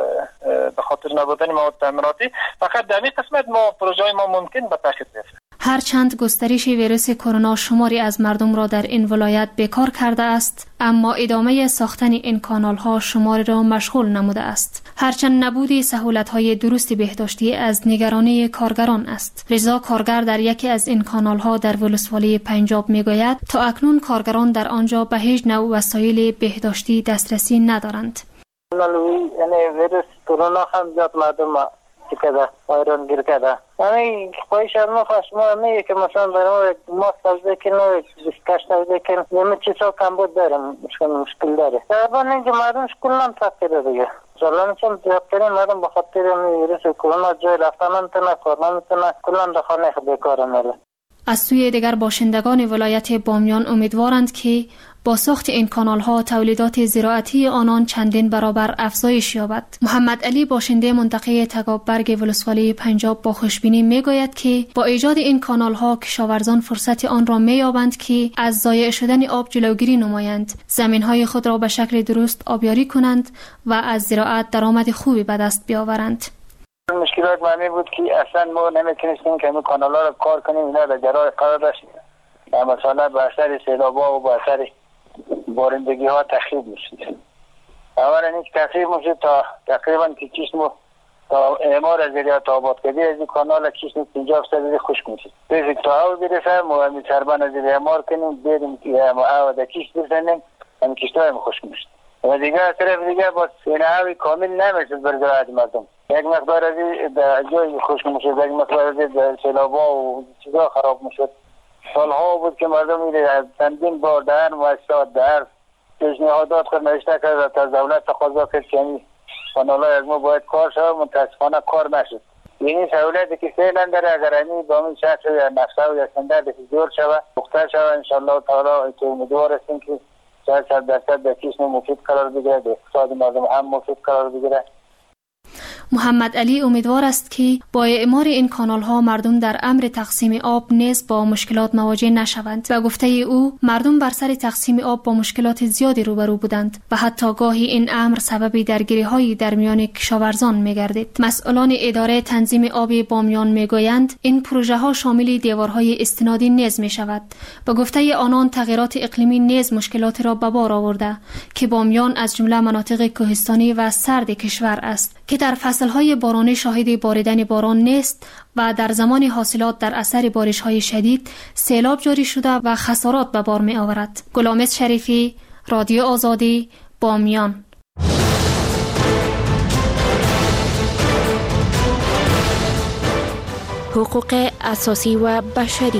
به خاطر نبودن مواد تعمیراتی. فقط در این قسمت ما پروژه های ما ممکن به تاخیر بیفته. هرچند گسترش ویروس کرونا شماری از مردم را در این ولایت بیکار کرده است، اما ادامه ساختن این کانال ها شماری را مشغول نموده است. هرچند نبود سهولت های درست بهداشتی از نگرانی کارگران است. رضا کارگر در یکی از این کانال ها در ولسوالی پنجاب میگوید تا اکنون کارگران در آنجا به هیچ نوع وسایل بهداشتی دسترسی ندارند. یعنی ویروس کرونا هم زیاد مردم چیکده وایران گیر کرده. یعنی خواهش از ما خواهش ما میگه که مثلا برای ما سازده که نوی بسکش سازده که نمی چیزا کم بود داریم مشکل مشکل داره. در بان اینکه مردمش کلن تاکیده دیگه. ظالم چون زیادترین مردم بخاطر ویروس کرونا جای رفتن نمیتونه کار نمیتونه کلن در خانه بیکاره میره. از سوی دیگر باشندگان ولایت بامیان امیدوارند که با ساخت این کانال ها تولیدات زراعتی آنان چندین برابر افزایش یابد. محمد علی باشنده منطقه تگابرگ ولسوالی پنجاب با خوشبینی میگوید که با ایجاد این کانال ها کشاورزان فرصت آن را مییابند که از ضایع شدن آب جلوگیری نمایند، زمین های خود را به شکل درست آبیاری کنند و از زراعت درآمد خوبی به دست بیاورند. مشکلات معنی بود که اصلا ما نمیتونستیم که این کانال ها را کار کنیم، اینا در جرای قرار داشتیم. مثلا به اثر سیلاب‌ها و به اثر بارندگی ها تخریب میشد. اولا اینکه تخریب میشد تا تقریبا که چیزمو تا اعمار از زیرات آباد کردی از این کانال چیزمو پنجاه درصد خشک میشد. بیشتر تا او برسه ما همین سربان از زیر اعمار کنیم بریم که او در کیش بزنیم همین کشتای ما خشک میشد. و دیگه از طرف دیگه با سینه‌های کامل نمیشد بر زراعت مردم. یک مقدار از در جای خشک میشد، یک مقدار از سیلاب‌ها و چیزا خراب میشد. سالها بود که مردم میره از چندین بار در مؤسسات در پیشنهادات خود نوشته کرد تا دولت تقاضا کرد که این کانال‌های از ما باید کار شود، متاسفانه کار نشد. یعنی سهولتی که فعلا داره اگر این با این شخص یا نفسه یا سندر دور شود مختار شود انشالله تعالی که امیدوار هستیم که شاید صد درصد در کشم مفید قرار بگیره، به اقتصاد مردم هم مفید قرار بگیره. محمد علی امیدوار است که با اعمار این کانال ها مردم در امر تقسیم آب نیز با مشکلات مواجه نشوند و گفته او مردم بر سر تقسیم آب با مشکلات زیادی روبرو بودند و حتی گاهی این امر سبب درگیری هایی در میان کشاورزان میگردید. مسئولان اداره تنظیم آب بامیان میگویند این پروژه ها شامل دیوارهای استنادی نیز می شود. با گفته آنان تغییرات اقلیمی نیز مشکلات را به بار آورده که بامیان از جمله مناطق کوهستانی و سرد کشور است که در فصلهای بارانی شاهد باریدن باران نیست و در زمان حاصلات در اثر بارش‌های شدید سیلاب جاری شده و خسارات به بار می آورد. گلامت شریفی، رادیو آزادی، بامیان. حقوق اساسی و بشری.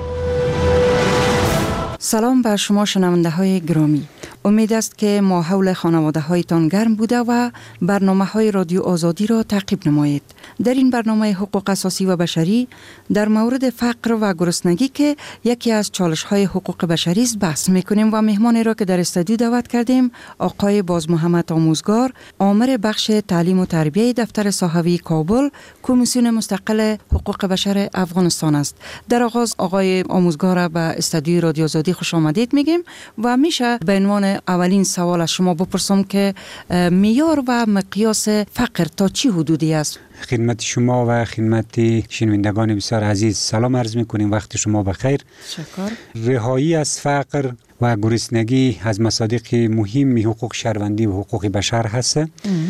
سلام بر شما شنونده های گرامی. امید است که ما حول خانواده هایتان گرم بوده و برنامه های رادیو آزادی را تعقیب نمایید. در این برنامه حقوق اساسی و بشری در مورد فقر و گرسنگی که یکی از چالش های حقوق بشری است بحث میکنیم و مهمانی را که در استودیو دعوت کردیم آقای باز محمد آموزگار، آمر بخش تعلیم و تربیه دفتر صحوی کابل، کمیسیون مستقل حقوق بشر افغانستان است. در آغاز آقای آموزگار به استودیو رادیو آزادی خوش آمدید میگیم و میشه به عنوان اولین سوال از شما بپرسم که معیار و مقیاس فقر تا چی حدودی است؟ خدمت شما و خدمت شنوندگان بسیار عزیز سلام عرض میکنیم، وقت شما بخیر. شکر. رهایی از فقر و گرسنگی از مصادیق مهم حقوق شهروندی و حقوق بشر هست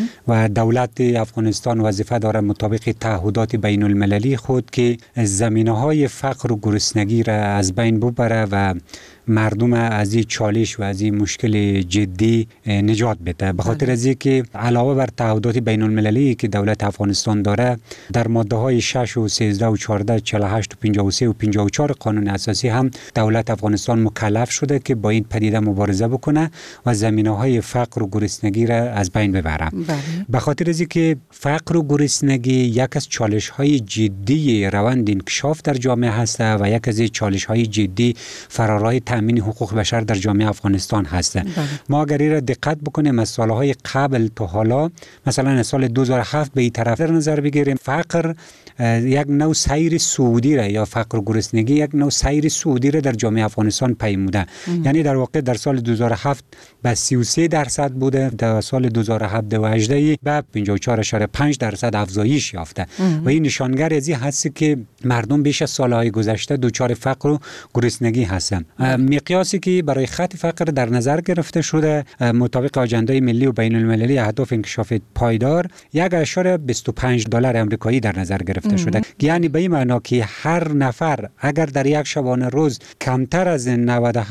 و دولت افغانستان وظیفه دارد مطابق تعهدات بین المللی خود که زمینه‌های فقر و گرسنگی را از بین ببره و مردم از این چالش و از این مشکل جدی نجات بده. به خاطر از اینکه علاوه بر تعهدات بین المللی که دولت افغانستان داره در ماده های شش و سیزده و چهارده، چهل و هشت و پنجاه و سه و پنجاه و چهار قانون اساسی هم دولت افغانستان مکلف شده که با این پدیده مبارزه بکنه و زمینه های فقر و گرسنگی را از بین ببره. به خاطر از اینکه فقر و گرسنگی یک از چالش های جدی روند انکشاف در جامعه هست و یک از چالش های جدی فرارای تامین حقوق بشر در جامعه افغانستان هست. ما اگر این را دقت بکنیم از سالهای قبل تا حالا، مثلا از سال دو هزار و هفت به این طرف در نظر بگیریم، فقر یک نوع سیر سعودی را یا فقر و گرسنگی یک نوع سیر سعودی را در جامعه افغانستان پیموده. یعنی در واقع در سال دو هزار و هفت به سی و سه درصد بوده، در سال دو هزار و هفت و هجده به پنجاه و چهار و پنج درصد افزایش یافته و این نشانگر از این هست که مردم بیش از سالهای گذشته دچار فقر و گرسنگی هستند. مقیاسی که برای خط فقر در نظر گرفته شده مطابق آجنده ملی و بین المللی اهداف انکشاف پایدار یک اشاره بیست و پنج دلار آمریکایی در نظر گرفته شده. یعنی به این معنا که هر نفر اگر در یک شبانه روز کمتر از نود و هفت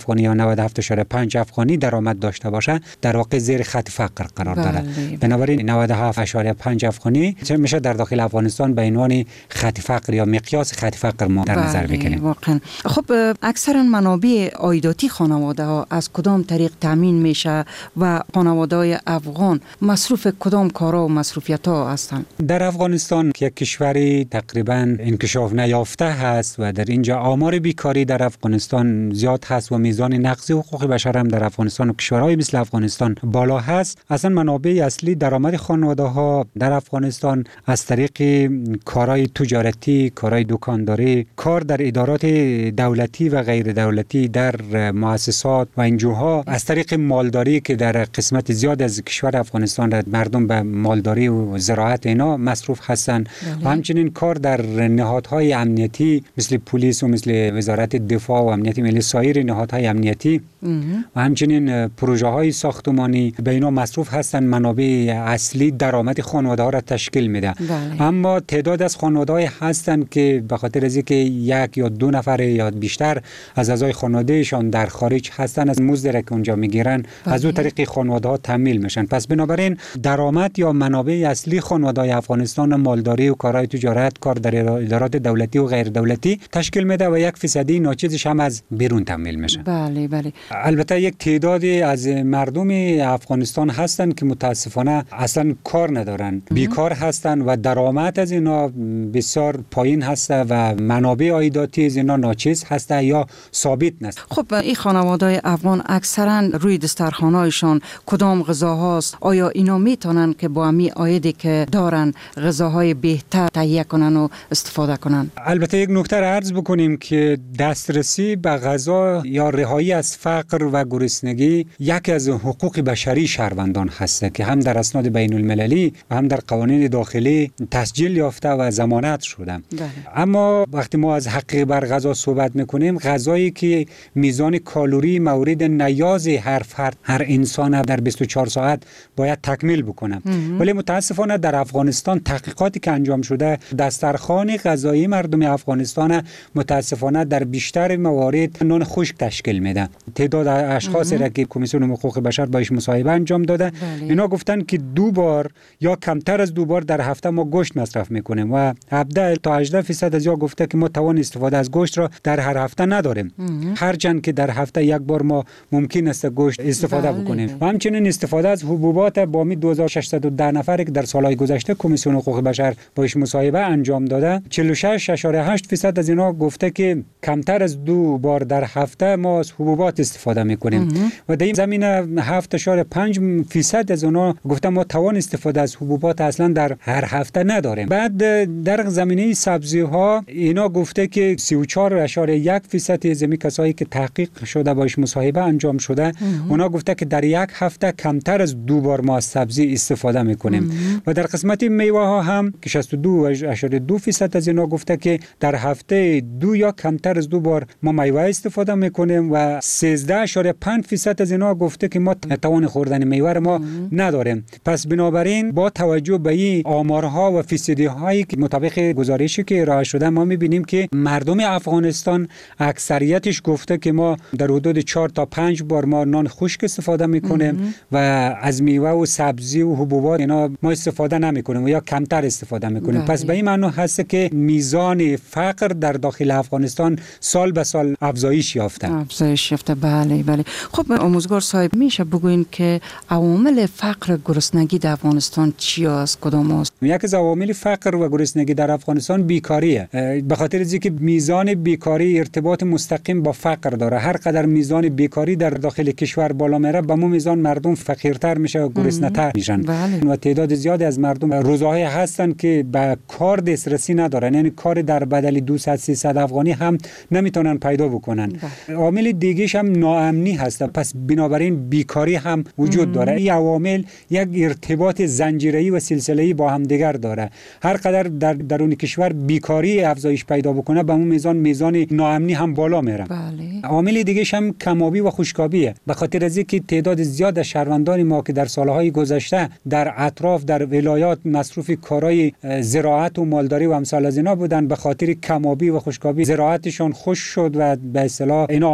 افغانی یا نود و هفت اشاره پنج افغانی درآمد داشته باشه در واقع زیر خط فقر قرار داره. بله. بنابراین نود و هفت اشاره پنج افغانی میشه در داخل افغانستان به عنوان خط فقر یا مقیاس خط فقر ما در نظر بله. بگیریم. واقعا. خب اکثرا منابع عایداتی خانواده ها از کدام طریق تامین میشه و خانواده های افغان مصروف کدام کارا و مصروفیت ها هستند؟ در افغانستان که یک کشوری تقریبا انکشاف نیافته هست و در اینجا آمار بیکاری در افغانستان زیاد هست و میزان نقض حقوق بشر هم در افغانستان و کشورهای مثل افغانستان بالا هست، اصلا منابع اصلی درآمد خانواده ها در افغانستان از طریق کارهای تجارتی، کارهای دکانداری، کار در ادارات دولتی و غیر دولتی، در مؤسسات و انجوها، از طریق مالداری که در قسمت زیاد از کشور افغانستان مردم به مالداری و زراعت اینا مصروف هستند و همچنین کار در نهادهای امنیتی مثل پلیس و مثل وزارت دفاع و امنیت ملی، سایر نهادهای امنیتی و همچنین پروژه های ساختمانی به اینا مصروف هستند. منابع اصلی درآمد خانواده ها را تشکیل میده. بله. اما تعداد از خانواده های هستند که به خاطر از اینکه یک یا دو نفر یا بیشتر از اعضای خانوادهشان در خارج هستند، از مزد را که اونجا میگیرن بله. از اون طریق خانواده ها تامین میشن. پس بنابراین درآمد یا منابع اصلی خانواده های افغانستان مالداری و کارهای تجارت، کار در ادارات دولتی و غیر دولتی تشکیل میده و یک فیصدی ناچیزش هم از بیرون تامین میشه. بله بله. البته یک تعدادی از مردم افغانستان هستند که متاسفانه اصلا کار ندارن، بیکار هستند و درآمد از اینا بسیار پایین هسته و منابع عایداتی از اینا ناچیز هسته یا ثابت نیست. خب این خانواده‌های افغان اکثرا روی دسترخوان‌هایشان کدام غذاهاست؟ آیا اینا میتونن که با همین عایدی که دارن غذاهای بهتر تهیه کنن و استفاده کنن؟ البته یک نکته را عرض بکنیم که دسترسی به غذا یا رهایی از فقر و گرسنگی یکی از حقوق بشری شهروندان هست که هم در اسناد بین المللی و هم در قوانین داخلی تسجیل یافته و ضمانت شده. بله. اما وقتی ما از حق بر غذا صحبت میکنیم، غذایی که میزان کالری مورد نیاز هر فرد، هر انسان در بیست و چهار ساعت باید تکمیل بکنه. ولی متاسفانه در افغانستان تحقیقاتی که انجام شده، دسترخوان غذایی مردم افغانستان متاسفانه در بیشتر موارد نان خشک تشکیل میده. تعداد اشخاصی را که کمیسیون حقوق بشر باش مصاحبه انجام داده، بله. اینا گفتن که دو بار یا کمتر از دو بار در هفته ما گوشت مصرف میکنیم و هفده تا هجده درصد از یا گفته که ما توان استفاده از گوشت را در هر هفته نداریم. هرچند که در هفته یک بار ما ممکن است گوشت استفاده بله. بکنیم. و همچنین استفاده از حبوبات با می دو هزار و ششصد و ده نفر که در سالهای گذشته کمیسیون حقوق بشر باش مصاحبه انجام داده، چهل و شش اشاره هشت درصد از اینا گفته که کمتر از دو بار در هفته ما از حبوبات استفاده میکنیم و در این زمینه هفت اشاره پنج درصد از اونا گفتن ما توان استفاده از حبوبات اصلا در هر هفته نداریم. بعد در زمینه سبزی ها اینا گفته که سی و چهار اشاره یک درصد از می کسایی که تحقیق شده باش مصاحبه انجام شده، اونا گفته که در یک هفته کمتر از دو بار ما از سبزی استفاده میکنیم. و در قسمت میوه ها هم که شصت و دو اشاره دو درصد از اینا گفته که در هفته دو یا کمتر از دو بار ما میوه استفاده میکنیم و سیزده اشاره پنج درصد از اینا گفته که ما توان خوردن میوه ما نداریم. پس بنابراین با توجه به این آمارها و فیصدی هایی که مطابق گزارشی که ارائه شده ما میبینیم که مردم افغانستان اکثریتش گفته که ما در حدود چهار تا پنج بار ما نان خشک استفاده میکنیم و از میوه و سبزی و حبوبات اینا ما استفاده نمیکنیم و یا کمتر استفاده میکنیم. بله. پس به این معنی هست که میزان فقر در داخل افغانستان سال به سال افزایش یافته. افزایش یافته. بله بله. خب آموزگار صاحب میشه بگوین که عوامل فقر گرسنگی در افغانستان چی است؟ کدام است؟ یکی از عوامل فقر و گرسنگی در افغانستان بیکاریه. به خاطر از اینکه میزان بیکاری ارتباط مستقیم با فقر داره. هر قدر میزان بیکاری در داخل کشور بالا میره، به مو میزان مردم فقیرتر میشه و گرسنه‌تر میشن. بله. و تعداد زیادی از مردم روزهای هستن که به کار دسترسی ندارن، یعنی کار در بدل دویست سیصد افغانی هم نمیتونن پیدا بکنن. بله. عامل دیگه‌ش هم ناامنی هست. پس بنابراین بیکاری هم وجود داره. این عوامل یک ارتباط زنجیره‌ای و سلسله‌ای با هم دیگر داره. هر قدر در درون کشور بیکاری افزایش پیدا بکنه، به اون میزان میزان ناامنی هم بالا میره. بله. عامل دیگه‌ش هم کمابی و خشکابیه. به خاطر از اینکه تعداد زیاد از شهروندان ما که در سالهای گذشته در اطراف در ولایات مصروف کارهای زراعت و مالداری و امثال از اینا بودن، به خاطر کمابی و خشکابی زراعتشان خشک شد و به اصطلاح اینا آمد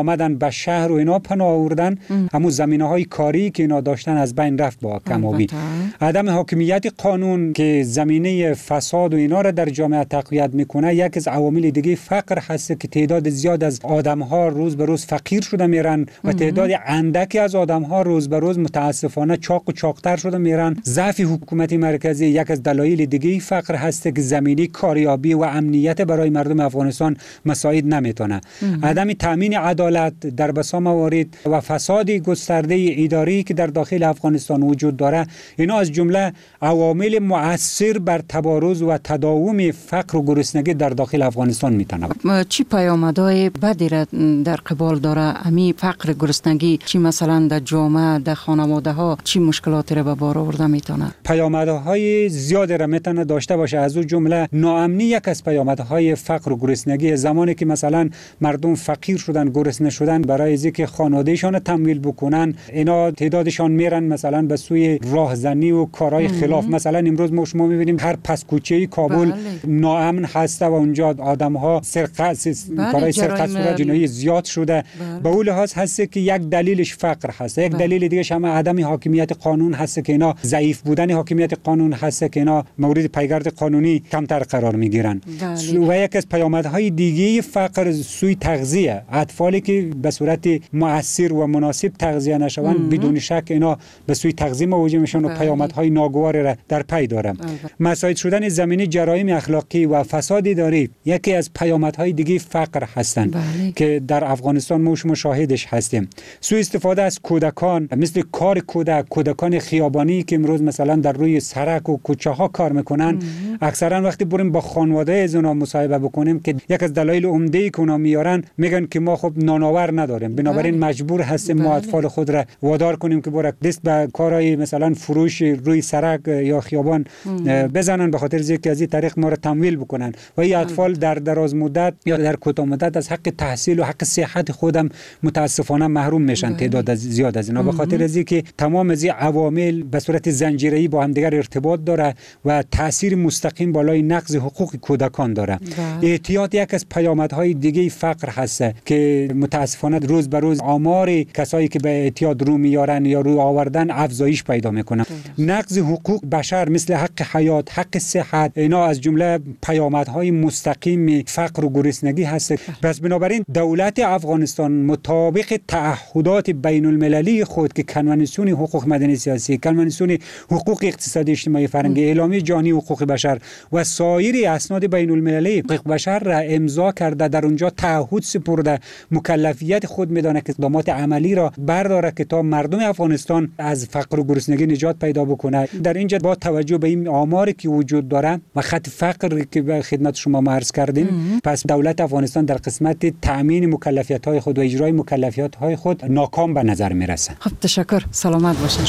آمدن به شهر و اینا پناه آوردن، همون زمینه‌های کاری که اینا داشتن از بین رفت با کمابی. عدم حاکمیت قانون که زمینه فساد و اینا را در جامعه تقویت میکنه، یک از عوامل دیگه فقر هست که تعداد زیاد از آدم‌ها روز به روز فقیر شده میرن و تعداد اندکی از آدم‌ها روز به روز متاسفانه چاق و چاقتر شده میرن. ضعف حکومت مرکزی یک از دلایل دیگه فقر هست که زمینه کاریابی و امنیت برای مردم افغانستان مساعد نمیتونه. عدم تامین عدالت در بسا موارد و فساد گسترده اداری که در داخل افغانستان وجود داره، اینا از جمله عوامل مؤثر بر تبارز و تداوم فقر و گرسنگی در داخل افغانستان میتونه. چی پیامدهای بدی را در قبال داره امی فقر گرسنگی؟ چی مثلا در جامعه، در خانواده ها چی مشکلاتی را به بار آورده میتونه؟ پیامدهای زیادی را میتونه داشته باشه. از اون جمله ناامنی یک از پیامدهای فقر و گرسنگی. زمانی که مثلا مردم فقیر شدن، گرسنه شدن، برای اینکه خانوادهشان تمویل بکنن، اینا تعدادشان میرن مثلا به سوی راهزنی و کارهای خلاف. مثلا امروز ما شما میبینیم هر پس کوچه کابل ناامن هسته و اونجا آدم‌ها سرقت، کارهای سرقت صورت جنایی زیاد شده. به اون لحاظ هست که یک دلیلش فقر هست، یک دلیل دیگه هم عدم حاکمیت قانون هست که اینا ضعیف بودن حاکمیت قانون هست که اینا مورد پیگرد قانونی کمتر قرار میگیرن. و یک از پیامدهای دیگه فقر سوی تغذیه. اطفالی که به صورت مؤثر و مناسب تغذیه نشوند، بدون شک اینا به سوی تغذیه مواجه میشن و پیامدهای ناگوار را در پی داره. مساعد شدن زمینه جرایم اخلاقی و فساد اداری یکی از پیامدهای دیگه فقر هستند که در افغانستان ما مشاهدش هستیم. سوء استفاده از کودکان، مثل کار کودک، کودکان خیابانی که امروز مثلا در روی سرک و کوچه ها کار میکنن. اکثرا وقتی بریم با خانواده از اونا مصاحبه بکنیم که یک از دلایل عمده که اونا میارن، میگن که ما خب نانآور نداریم، بنابراین مجبور هستیم ما اطفال خود را وادار کنیم که برک دست به کارهای مثلا فروش روی سرک یا خیابان بزنن، به خاطر اینکه از این طریق ما را تمویل بکنن و این اطفال در دراز مدت یا در کوتاه مدت از حق تحصیل و حق صحت خودم متاسفانه محروم میشن. تعداد زیاد از اینا به خاطر اینکه تمام از این عوامل به صورت زنجیره‌ای با هم دیگر ارتباط داره و تاثیر مستقیم بالای نقض حقوق کودکان داره. احتیاط یک از پیامدهای دیگه فقر هست که متاسفانه روز به روز آمار کسایی که به اعتیاد رو میارن یا رو آوردن افزایش پیدا میکنه. نقض حقوق بشر مثل حق حیات، حق صحت، اینا از جمله پیامدهای مستقیم فقر و گرسنگی هست. پس بنابراین دولت افغانستان مطابق تعهدات بین المللی خود که کنوانسیون حقوق مدنی سیاسی، کنوانسیون حقوق اقتصادی اجتماعی فرهنگی، اعلامیه جهانی حقوق بشر و سایر اسناد بین المللی حقوق بشر را امضا کرده، در اونجا تعهد سپرده، مکلفیت خود میدانه که اقدامات عملی را برداره که تا مردم افغانستان از فقر و گرسنگی نجات پیدا بکنه. در اینجا با توجه به این آماری که وجود داره و خط فقر که به خدمت شما عرض کردیم، پس دولت افغانستان در قسمت تامین مکلفیت‌های خود و اجرای مکلفیت‌های خود ناکام به نظر میرسه. خب تشکر، سلامت باشین.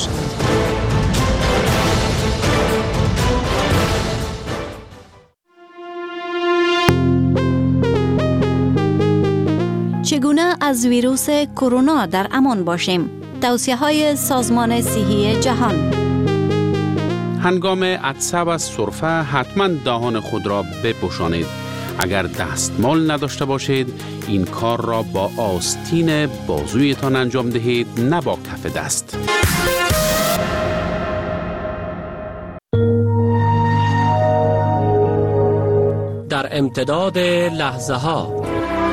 چگونه از ویروس کرونا در امان باشیم؟ توصیه‌های سازمان صحی جهان. هنگام عطسه و سرفه حتما دهان خود را بپوشانید. اگر دستمال نداشته باشید، این کار را با آستین بازویتان انجام دهید، نه با کف دست. در امتداد لحظه ها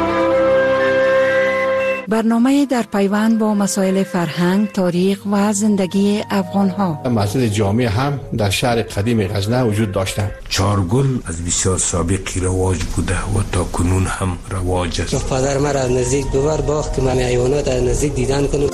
برنامه در پیوند با مسائل فرهنگ، تاریخ و زندگی افغان ها. مسجد جامع هم در شهر قدیم غزنه وجود داشتند. چارگل از بسیار سابقی رواج بوده و تا کنون هم رواج است. پدر مرا از نزدیک دوبار باخت که من حیوانات از نزدیک دیدن کنم.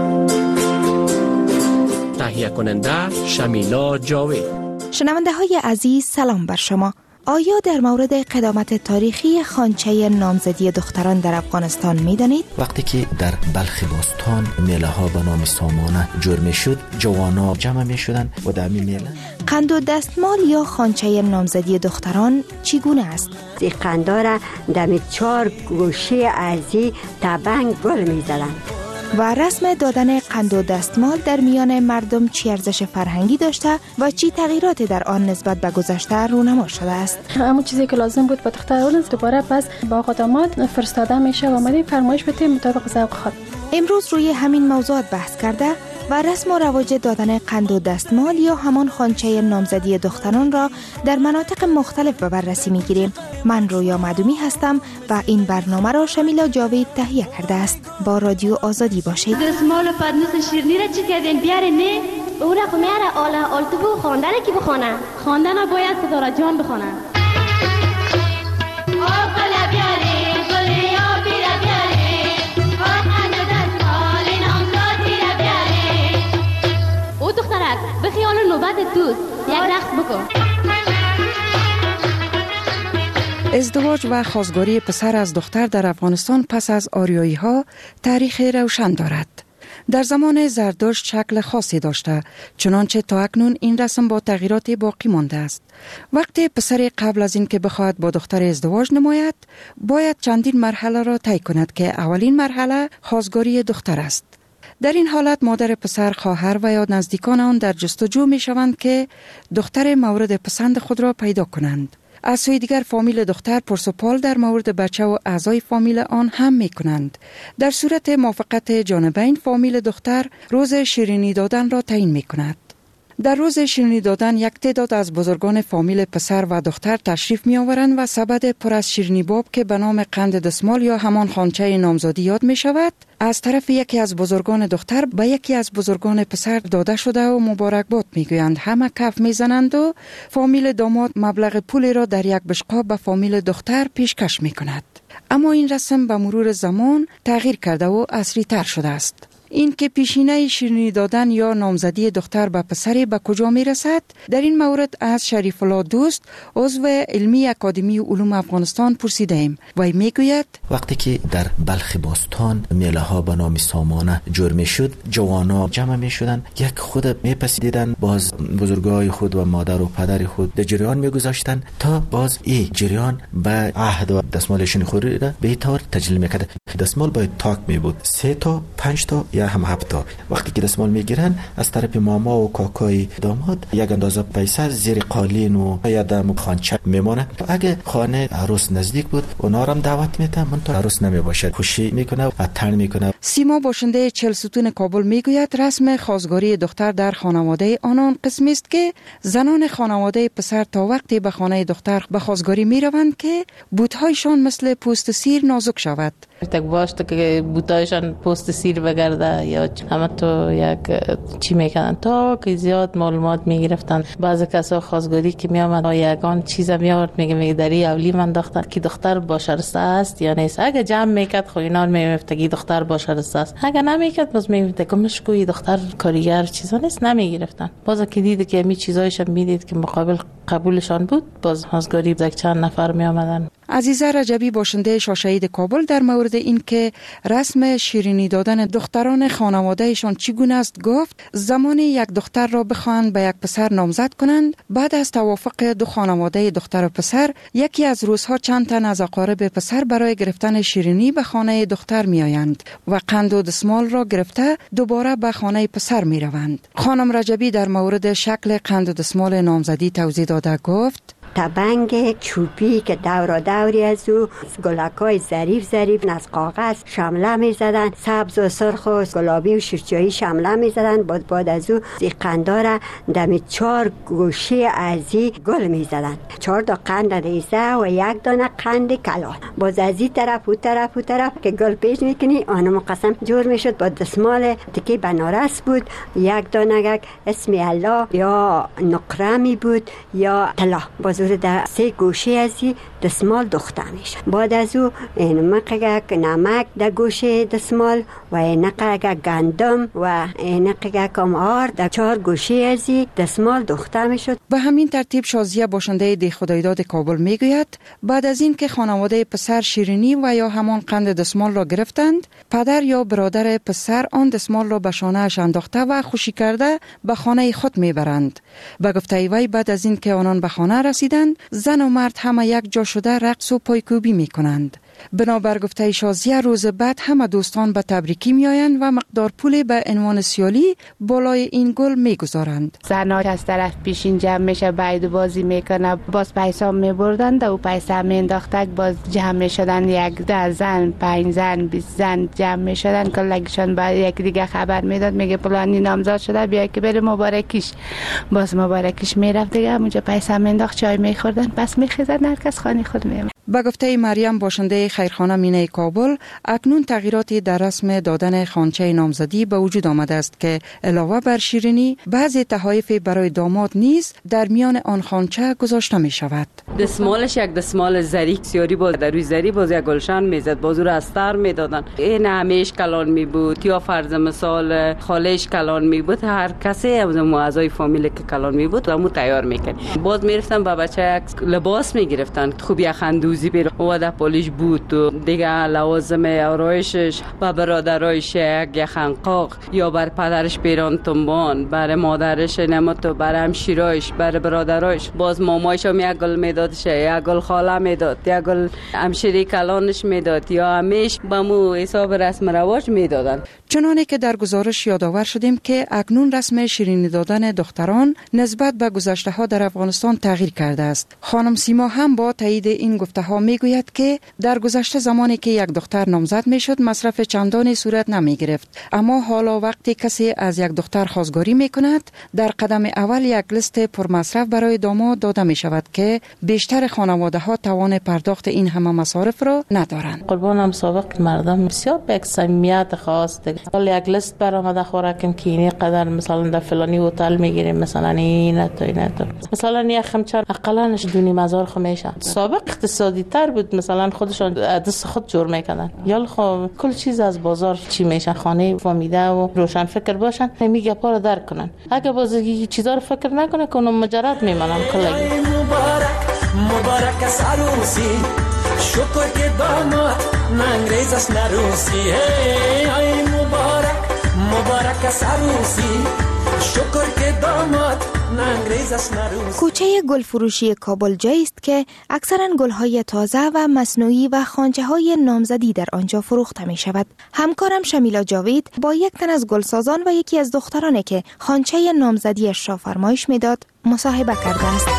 تهیه کننده شمیلا جاوید. شنونده های عزیز، سلام بر شما. آیا در مورد قدامت تاریخی خوانچه نامزدی دختران در افغانستان می دانید؟ وقتی که در بلخ باستان میله ها به نام سامانه جرم شد، جوانا جمع می شدن و در می میله قند و دستمال یا خوانچه نامزدی دختران چگونه است؟ این قندا را در چهار گوشه ارزی تبنگ گل می زدن و رسم دادن قند و دستمال در میان مردم چی ارزش فرهنگی داشته و چی تغییراتی در آن نسبت به گذشته رونما شده است. همون چیزی که لازم بود با دختر اولنز دوباره پس با خدمات فرستاده میشه و مدی فرمایش بده مطابق ذوق خود. امروز روی همین موضوعات بحث کرده و رسم و رواج دادن قند و دستمال یا همان خوانچه نامزدی دختران را در مناطق مختلف به بررسی میگیریم. من رویا معدومی هستم و این برنامه را شمیلا جاوید تهیه کرده است. با رادیو آزادی باشید. دستمال و پدنوس شیرنی را چی کردین بیاره نه؟ او را خمیاره آله آلتبو خواندن کی بخونه؟ خواندن باید پدر جان بخونه. به خیال نوبت دوست یک رقص بکن. ازدواج و خواستگاری پسر از دختر در افغانستان پس از آریایی ها تاریخ روشن دارد. در زمان زردشت شکل خاصی داشته، چنانچه تا اکنون این رسم با تغییرات باقی مانده است. وقتی پسر قبل از این که بخواهد با دختر ازدواج نماید، باید چندین مرحله را طی کند که اولین مرحله خواستگاری دختر است. در این حالت مادر پسر، خواهر و یا نزدیکان آن در جستجو می شوند که دختر مورد پسند خود را پیدا کنند. از سوی دیگر فامیل دختر پرسپال در مورد بچه و اعضای فامیل آن هم می کنند. در صورت موافقت جانبین فامیل دختر روز شیرینی دادن را تعیین می کند. در روز شیرینی دادن یک تعداد از بزرگان فامیل پسر و دختر تشریف می آورند و سبد پر از شیرینی باب که به نام قند دستمال یا همان خوانچه نامزدی یاد می شود از طرف یکی از بزرگان دختر به یکی از بزرگان پسر داده شده و مبارکباد می گویند. همه کف می زنند و فامیل داماد مبلغ پولی را در یک بشقاب به فامیل دختر پیشکش می کند. اما این رسم به مرور زمان تغییر کرده و عصری تر شده است. این که پیشینه شیرینی دادن یا نامزدی دختر به پسری به کجا می رسد؟ در این مورد از شریف الله دوست عضو علمی اکادمی علوم افغانستان پرسیده ایم و می گوید وقتی که در بلخ باستان میله ها به نام سامانه جور می شد، جوانا جمع می شدن، یک خود می پسیدن، باز بزرگای خود و مادر و پدر خود در جریان می گذاشتن تا باز این جریان به عهد و دستمالشون خوری را به طور تجلیل می کرد. دستمال باید تاک می بود، سه تا پنج تا یا هم هفت تا. وقتی که دستمال میگیرن از طرف ماما و کاکای داماد یک اندازه پیسه زیر قالین و یا دم خانچه میمونه. اگه خانه عروس نزدیک بود اونا رو هم دعوت میتن، منتها عروس نمیباشه، خوشی میکنه و تن میکنه. سیما باشنده چهل ستون کابل میگوید رسم خواستگاری دختر در خانواده آنان قسمی است که زنان خانواده پسر تا وقتی به خانه دختر به خواستگاری میروند که بوتهایشان مثل پوست سیر نازک شود. تک باشت که بوتایشان پوست سیر بگرده یا همه تو یک چی میکنن تا که زیاد معلومات میگرفتن. بعضی کسا خواستگاری که میامد یگان چیز میارد میگه میگه دری اولی من دختر که دختر با شرسته است یا نیست. اگه جمع میکرد خو اینا میگفت که دختر با شرسته است، اگه نمیکرد باز میگفت که مشکوی دختر کاریگر چیزا نیست، نمیگرفتن. باز که دید که می چیزایش میدید که مقابل قبولشان بود، باز خواستگاری یک چند نفر میامدن. عزیزه رجبی باشنده شاشهید کابل در مورد این که رسم شیرینی دادن دختران خانوادهشان چگونه است گفت زمانی یک دختر را بخواهند به یک پسر نامزد کنند، بعد از توافق دو خانواده دختر و پسر یکی از روزها چند تن از اقارب پسر برای گرفتن شیرینی به خانه دختر می آیند و قند و دستمال را گرفته دوباره به خانه پسر می روند. خانم رجبی در مورد شکل قند و دستمال نامزدی توضیح داده گفت تبنگ چوبی که دورا دوری از او گلکای ظریف ظریف از کاغذ شمله می زدن، سبز و سرخ و گلابی و شیرچایی شمله می زدن. بعد بعد از او این قندا را دمی چهار گوشه ارزی گل می زدن، چهار تا قند ریزه و یک دانه قند کلان. باز از این طرف و طرف و طرف که گل پیش میکنی آنو مقسم جور می شد. با دستمال تکی بنارس بود، یک دانه اسم الله یا نقره بود یا طلا. باز در سه گوشه ازی دستمال دخته میشه. بعد از او این مقگه نمک در گوشه دستمال و این مقگه گندم و این مقگه کمار در چهار گوشه ازی دستمال دخته میشد. به همین ترتیب شازیه باشنده دی خدایداد کابل میگوید بعد از این که خانواده پسر شیرینی و یا همان قند دستمال را گرفتند، پدر یا برادر پسر آن دستمال را به شانه‌اش انداخته و خوشی کرده به خانه خود میبرند. به گفته وی بعد از این که آنان به خانه رسیدند، زن و مرد همه یک جا شده رقص و پایکوبی می کنند. بنابر گفته شازیه روز بعد همه دوستان به تبریکی میآیند و مقدار پول به عنوان سیالی بالای این گل میگذارند. زنها از طرف پیشین جمع میشه باید بازی میکنه، باز پیسا میبردند و پیسا مینداختک، باز جمع میشدن یک ده زن پنج زن بیست زن جمع میشدن، کلگشان با یک دیگه خبر میداد میگه فلانی نامزد شده بیا که بره مبارکیش، باز مبارکیش میرفت دیگه اونجا پیسا مینداخت چای میخوردن پس میخیزد هر کس خانه خود میمد. با گفته مریم باشنده خیرخانه مینه کابل اکنون تغییراتی در رسم دادن خوانچه نامزدی به وجود آمده است که علاوه بر شیرینی بعضی تحایف برای داماد نیز در میان آن خوانچه گذاشته می شود. دستمالش یک دستمال زری سیاری بود، در روی زری باز یک گلشن میزد، باز او را استر میدادن. این همیش کلان می بود یا فرض مثال خالش کلان می بود، هر کسی از اعضای فامیل که کلان می بود و مو تیار میکرد. باز میرفتن با بچه یک لباس میگرفتن خوب یک خندوزی بیر و در پولیش بود و دیگه لوازم آرایشش و برادرایش یک خنقاق یا بر پدرش پیران تنبان، بر مادرش نمت و بر همشیرایش، بر برادرایش باز مامایش هم یک گل میدادش، یک گل خاله میداد، یک گل همشیری کلانش میداد یا همیش به مو حساب رسم رواج میدادن. چنانه که در گزارش یادآور شدیم که اکنون رسم شیرینی دادن دختران نسبت به گذشته ها در افغانستان تغییر کرده است. خانم سیما هم با تایید این گفته ها میگوید که در گذشته زمانی که یک دختر نامزد میشد مصرف چندانی صورت نمی گرفت، اما حالا وقتی کسی از یک دختر خواستگاری میکند در قدم اول یک لیست پرمصرف برای داماد داده می شود که بیشتر خانواده ها توان پرداخت این همه مصارف را ندارند. قربانم سابق مردم بسیار به یک صمیمیت خاص دیگه یک لیست برآمده خوراکم که این قدر مثلا در فلانی هتل میگیریم مثلا این تو این تو مثلا یک خمچر اقلانش دونی مزار خو میشه. سابق اقتصادی تر بود، مثلا خودشون دست خود جور میکنن یا خب کل چیز از بازار چی میشه، خانه فامیده و روشن فکر باشن میگه پا رو درک کنن. اگه باز چیزا رو فکر نکنه که اونم مجرد میمونن. کلی مبارک مبارک از عروسی شکر که داماد ننگریز است نروسی. ای مبارک مبارک از عروسی شکر که داماد ننگریز است نروسی. کوچه گل فروشی کابل جایی است که اکثرا گل‌های تازه و مصنوعی و خوانچه‌های نامزدی در آنجا فروخته می شود. همکارم شمیلا جاوید با یک تن از گلسازان و یکی از دخترانی که خوانچه نامزدیش را فرمایش میداد مصاحبه کرده است.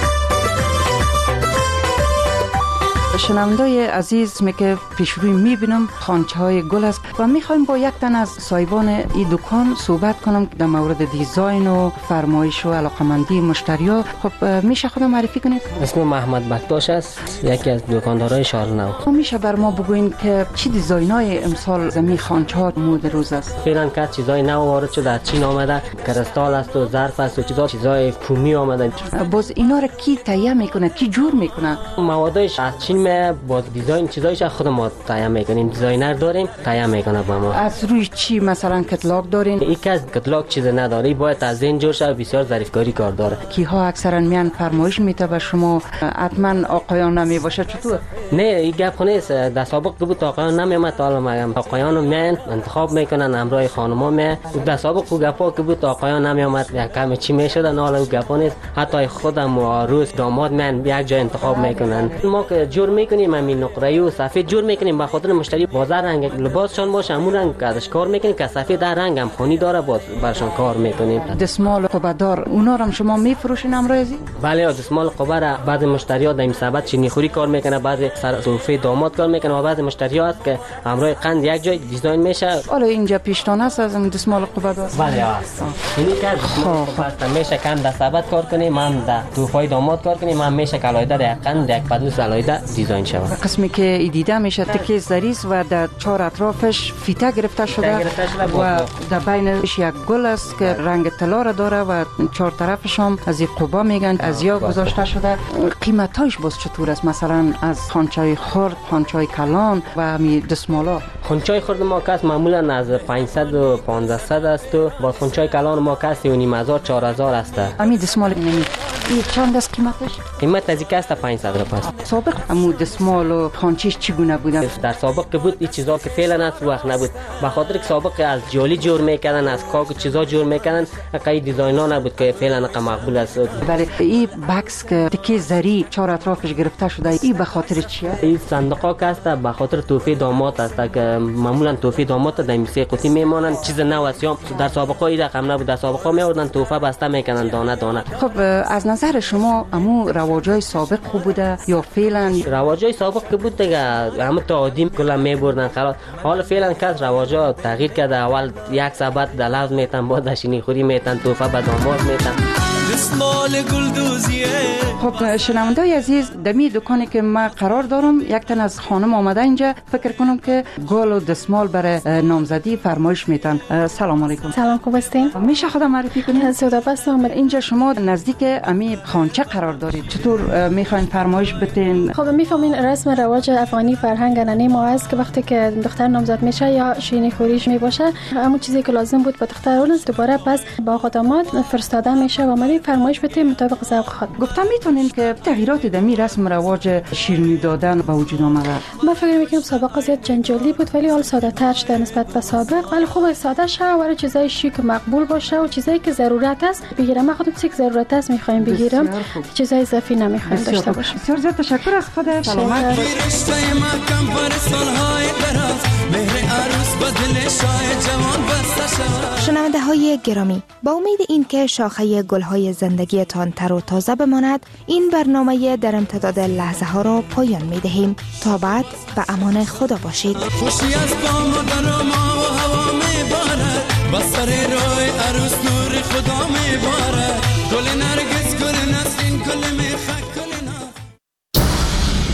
شنوندای عزیز می که پیش روی می بینم خوانچه های گل است و می خوایم با یک تن از صاحبان این دکان صحبت کنم در مورد دیزاین و فرمایش و علاقمندی مشتری‌ها. خب میشه خودم معرفی کنید؟ اسم محمد بکتاش است، یکی از دکاندارای شارنو. میشه بر ما بگوین که چی دیزاین‌های امسال زمین خوانچه ها مورد روز است؟ فعلا که چیزای نو وارد شده، از چین آمده، کریستال است و ظرف است و چیزا چیزای فومی آمده. باز اینا رو کی تهیه میکنه، کی جور میکنه؟ موادش از چین با دیزاین چیزایش خود ما تهیه میکنیم، دیزاینر داریم تهیه میکنه با ما. از روی چی مثلا کتلاگ دارین؟ یک از کتلاگ چیز نداره، باید از این جور شب بسیار ظریفکاری کار داره. کی ها اکثرا میان فرمایش میته به شما؟ حتما آقایان نمی باشه چطور؟ نه این گپ خو نیست، در سابق بود آقایان نمیامد، حالا میگم آقایان میان انتخاب میکنن همراه خانما می. در سابق کو گپا که بود آقایان نمیامد یک کم چی میشدن، حالا گپا نیست، حتی خودم و عروس داماد میان یک جای انتخاب میکنن. ما که جور میکنیم همین نقره‌ای و سفید جور میکنیم به خاطر مشتری بازار رنگ لباسشون باشه همون رنگ کارش کار میکنیم که سفید در رنگ هم خونی داره باز برشون کار میکنیم. دستمال قبه‌دار اونا رو هم شما میفروشین امروزی؟ بله دستمال قبه را بعضی مشتری‌ها در این سبد چینی خوری کار میکنه، بعضی سر سفره داماد کار میکنه و بعضی مشتری‌ها هست که امروز قند یک جای دیزاین میشه. حالا اینجا پیشتان است از دستمال قبه‌دار؟ بله است. اینی که دستمال قبه میشه کم در سبد کار کنیم، من در توفای داماد کار کنیم، من میشه کلایده در قند یک پدوس علایده دیزاین شود. قسمی که دیده میشه تکه زریز و در چهار اطرافش فیته گرفته شده و در بینش یک گل است که رنگ طلا را داره و چهار طرفش هم از این قبا میگن از یا گذاشته شده. قیمتاش باز چطور است؟ مثلا از خوانچه خرد، خوانچه کلان و می دستمالا؟ خونچای خرد ما کس معمولا از پانصد و پانصد است و با خونچای کلان ما کس و نیم هزار چهار هزار است. امی دستمال نمی این چند است قیمتش؟ قیمت از یک است پانصد روپیه است. سابق امو دستمال و خانچیش چگونه بودن؟ در سابق که بود این چیزا که فعلا است وقت نبود. به خاطر که سابق از جالی جور میکردن، از کاغذ چیزا جور میکردن، قای دیزاینا نبود که فعلا مقبول است. ولی این بکس که تکی زری چهار اطرافش گرفته شده این به خاطر چیه؟ این صندوقا که است به خاطر تحفه داماد است که معمولا تحفه داماد در میسه قوطی میمانن، چیز نو است. در سابقا این رقم نبود. در سابقا میوردن تحفه بسته میکنن دانه دانه. خب از نظر شما امو رواجای سابق خوب بوده یا فعلا؟ رواجای سابق که بود دیگه همه تعادیم کلا میبردن خلاص. حالا فعلا که رواجا تغییر کرده. اول یک سبت در لفظ میتن، بعد شینی خوری میتن، تحفه به داماد میتن. خب شنوندای عزیز، دمی دکانی که ما قرار دارم یک تن از خانم آمده اینجا، فکر کنم که گل و دستمال برای نامزدی فرمایش میتن. سلام علیکم. سلام، خوب هستین؟ میشه خودم معرفی کنید؟ سودا هستم. اینجا شما نزدیک امی خانچه قرار دارید، چطور میخواین فرمایش بتین؟ خب میفهمین رسم رواج افغانی فرهنگ انانه ما است که وقتی که دختر نامزد میشه یا شیرینی خوریش میباشه، همون چیزی که لازم بود با دختر اون دوباره پس با آقا داماد فرستاده میشه و ما فرمایش بتیم مطابق ذوق خود. گفتم میتونین که تغییرات دمی رسم رواج شیرینی دادن به وجود آمده. من فکر میکنم سابقا زیاد جنجالی بود ولی حال ساده تر شده نسبت به سابق، ولی خوب ساده شه و چیزای شیک مقبول باشه و چیزایی که ضرورت است بگیرم. من خودم چیزی که ضرورت است میخوایم بگیرم، چیزای اضافی نمیخوایم داشته باشم. بسیار زیاد تشکر از خدا. سلامت. شنونده های گرامی، با امید این که شاخه گلهای زندگیتان تر و تازه بماند، این برنامه در امتداد لحظه ها را پایان می دهیم. تا بعد به امان خدا باشید. خوشی از بام و در ما و هوا می بارد، بسر روی عروس نور خدا می بارد، گل نرگس گل نسرین گل می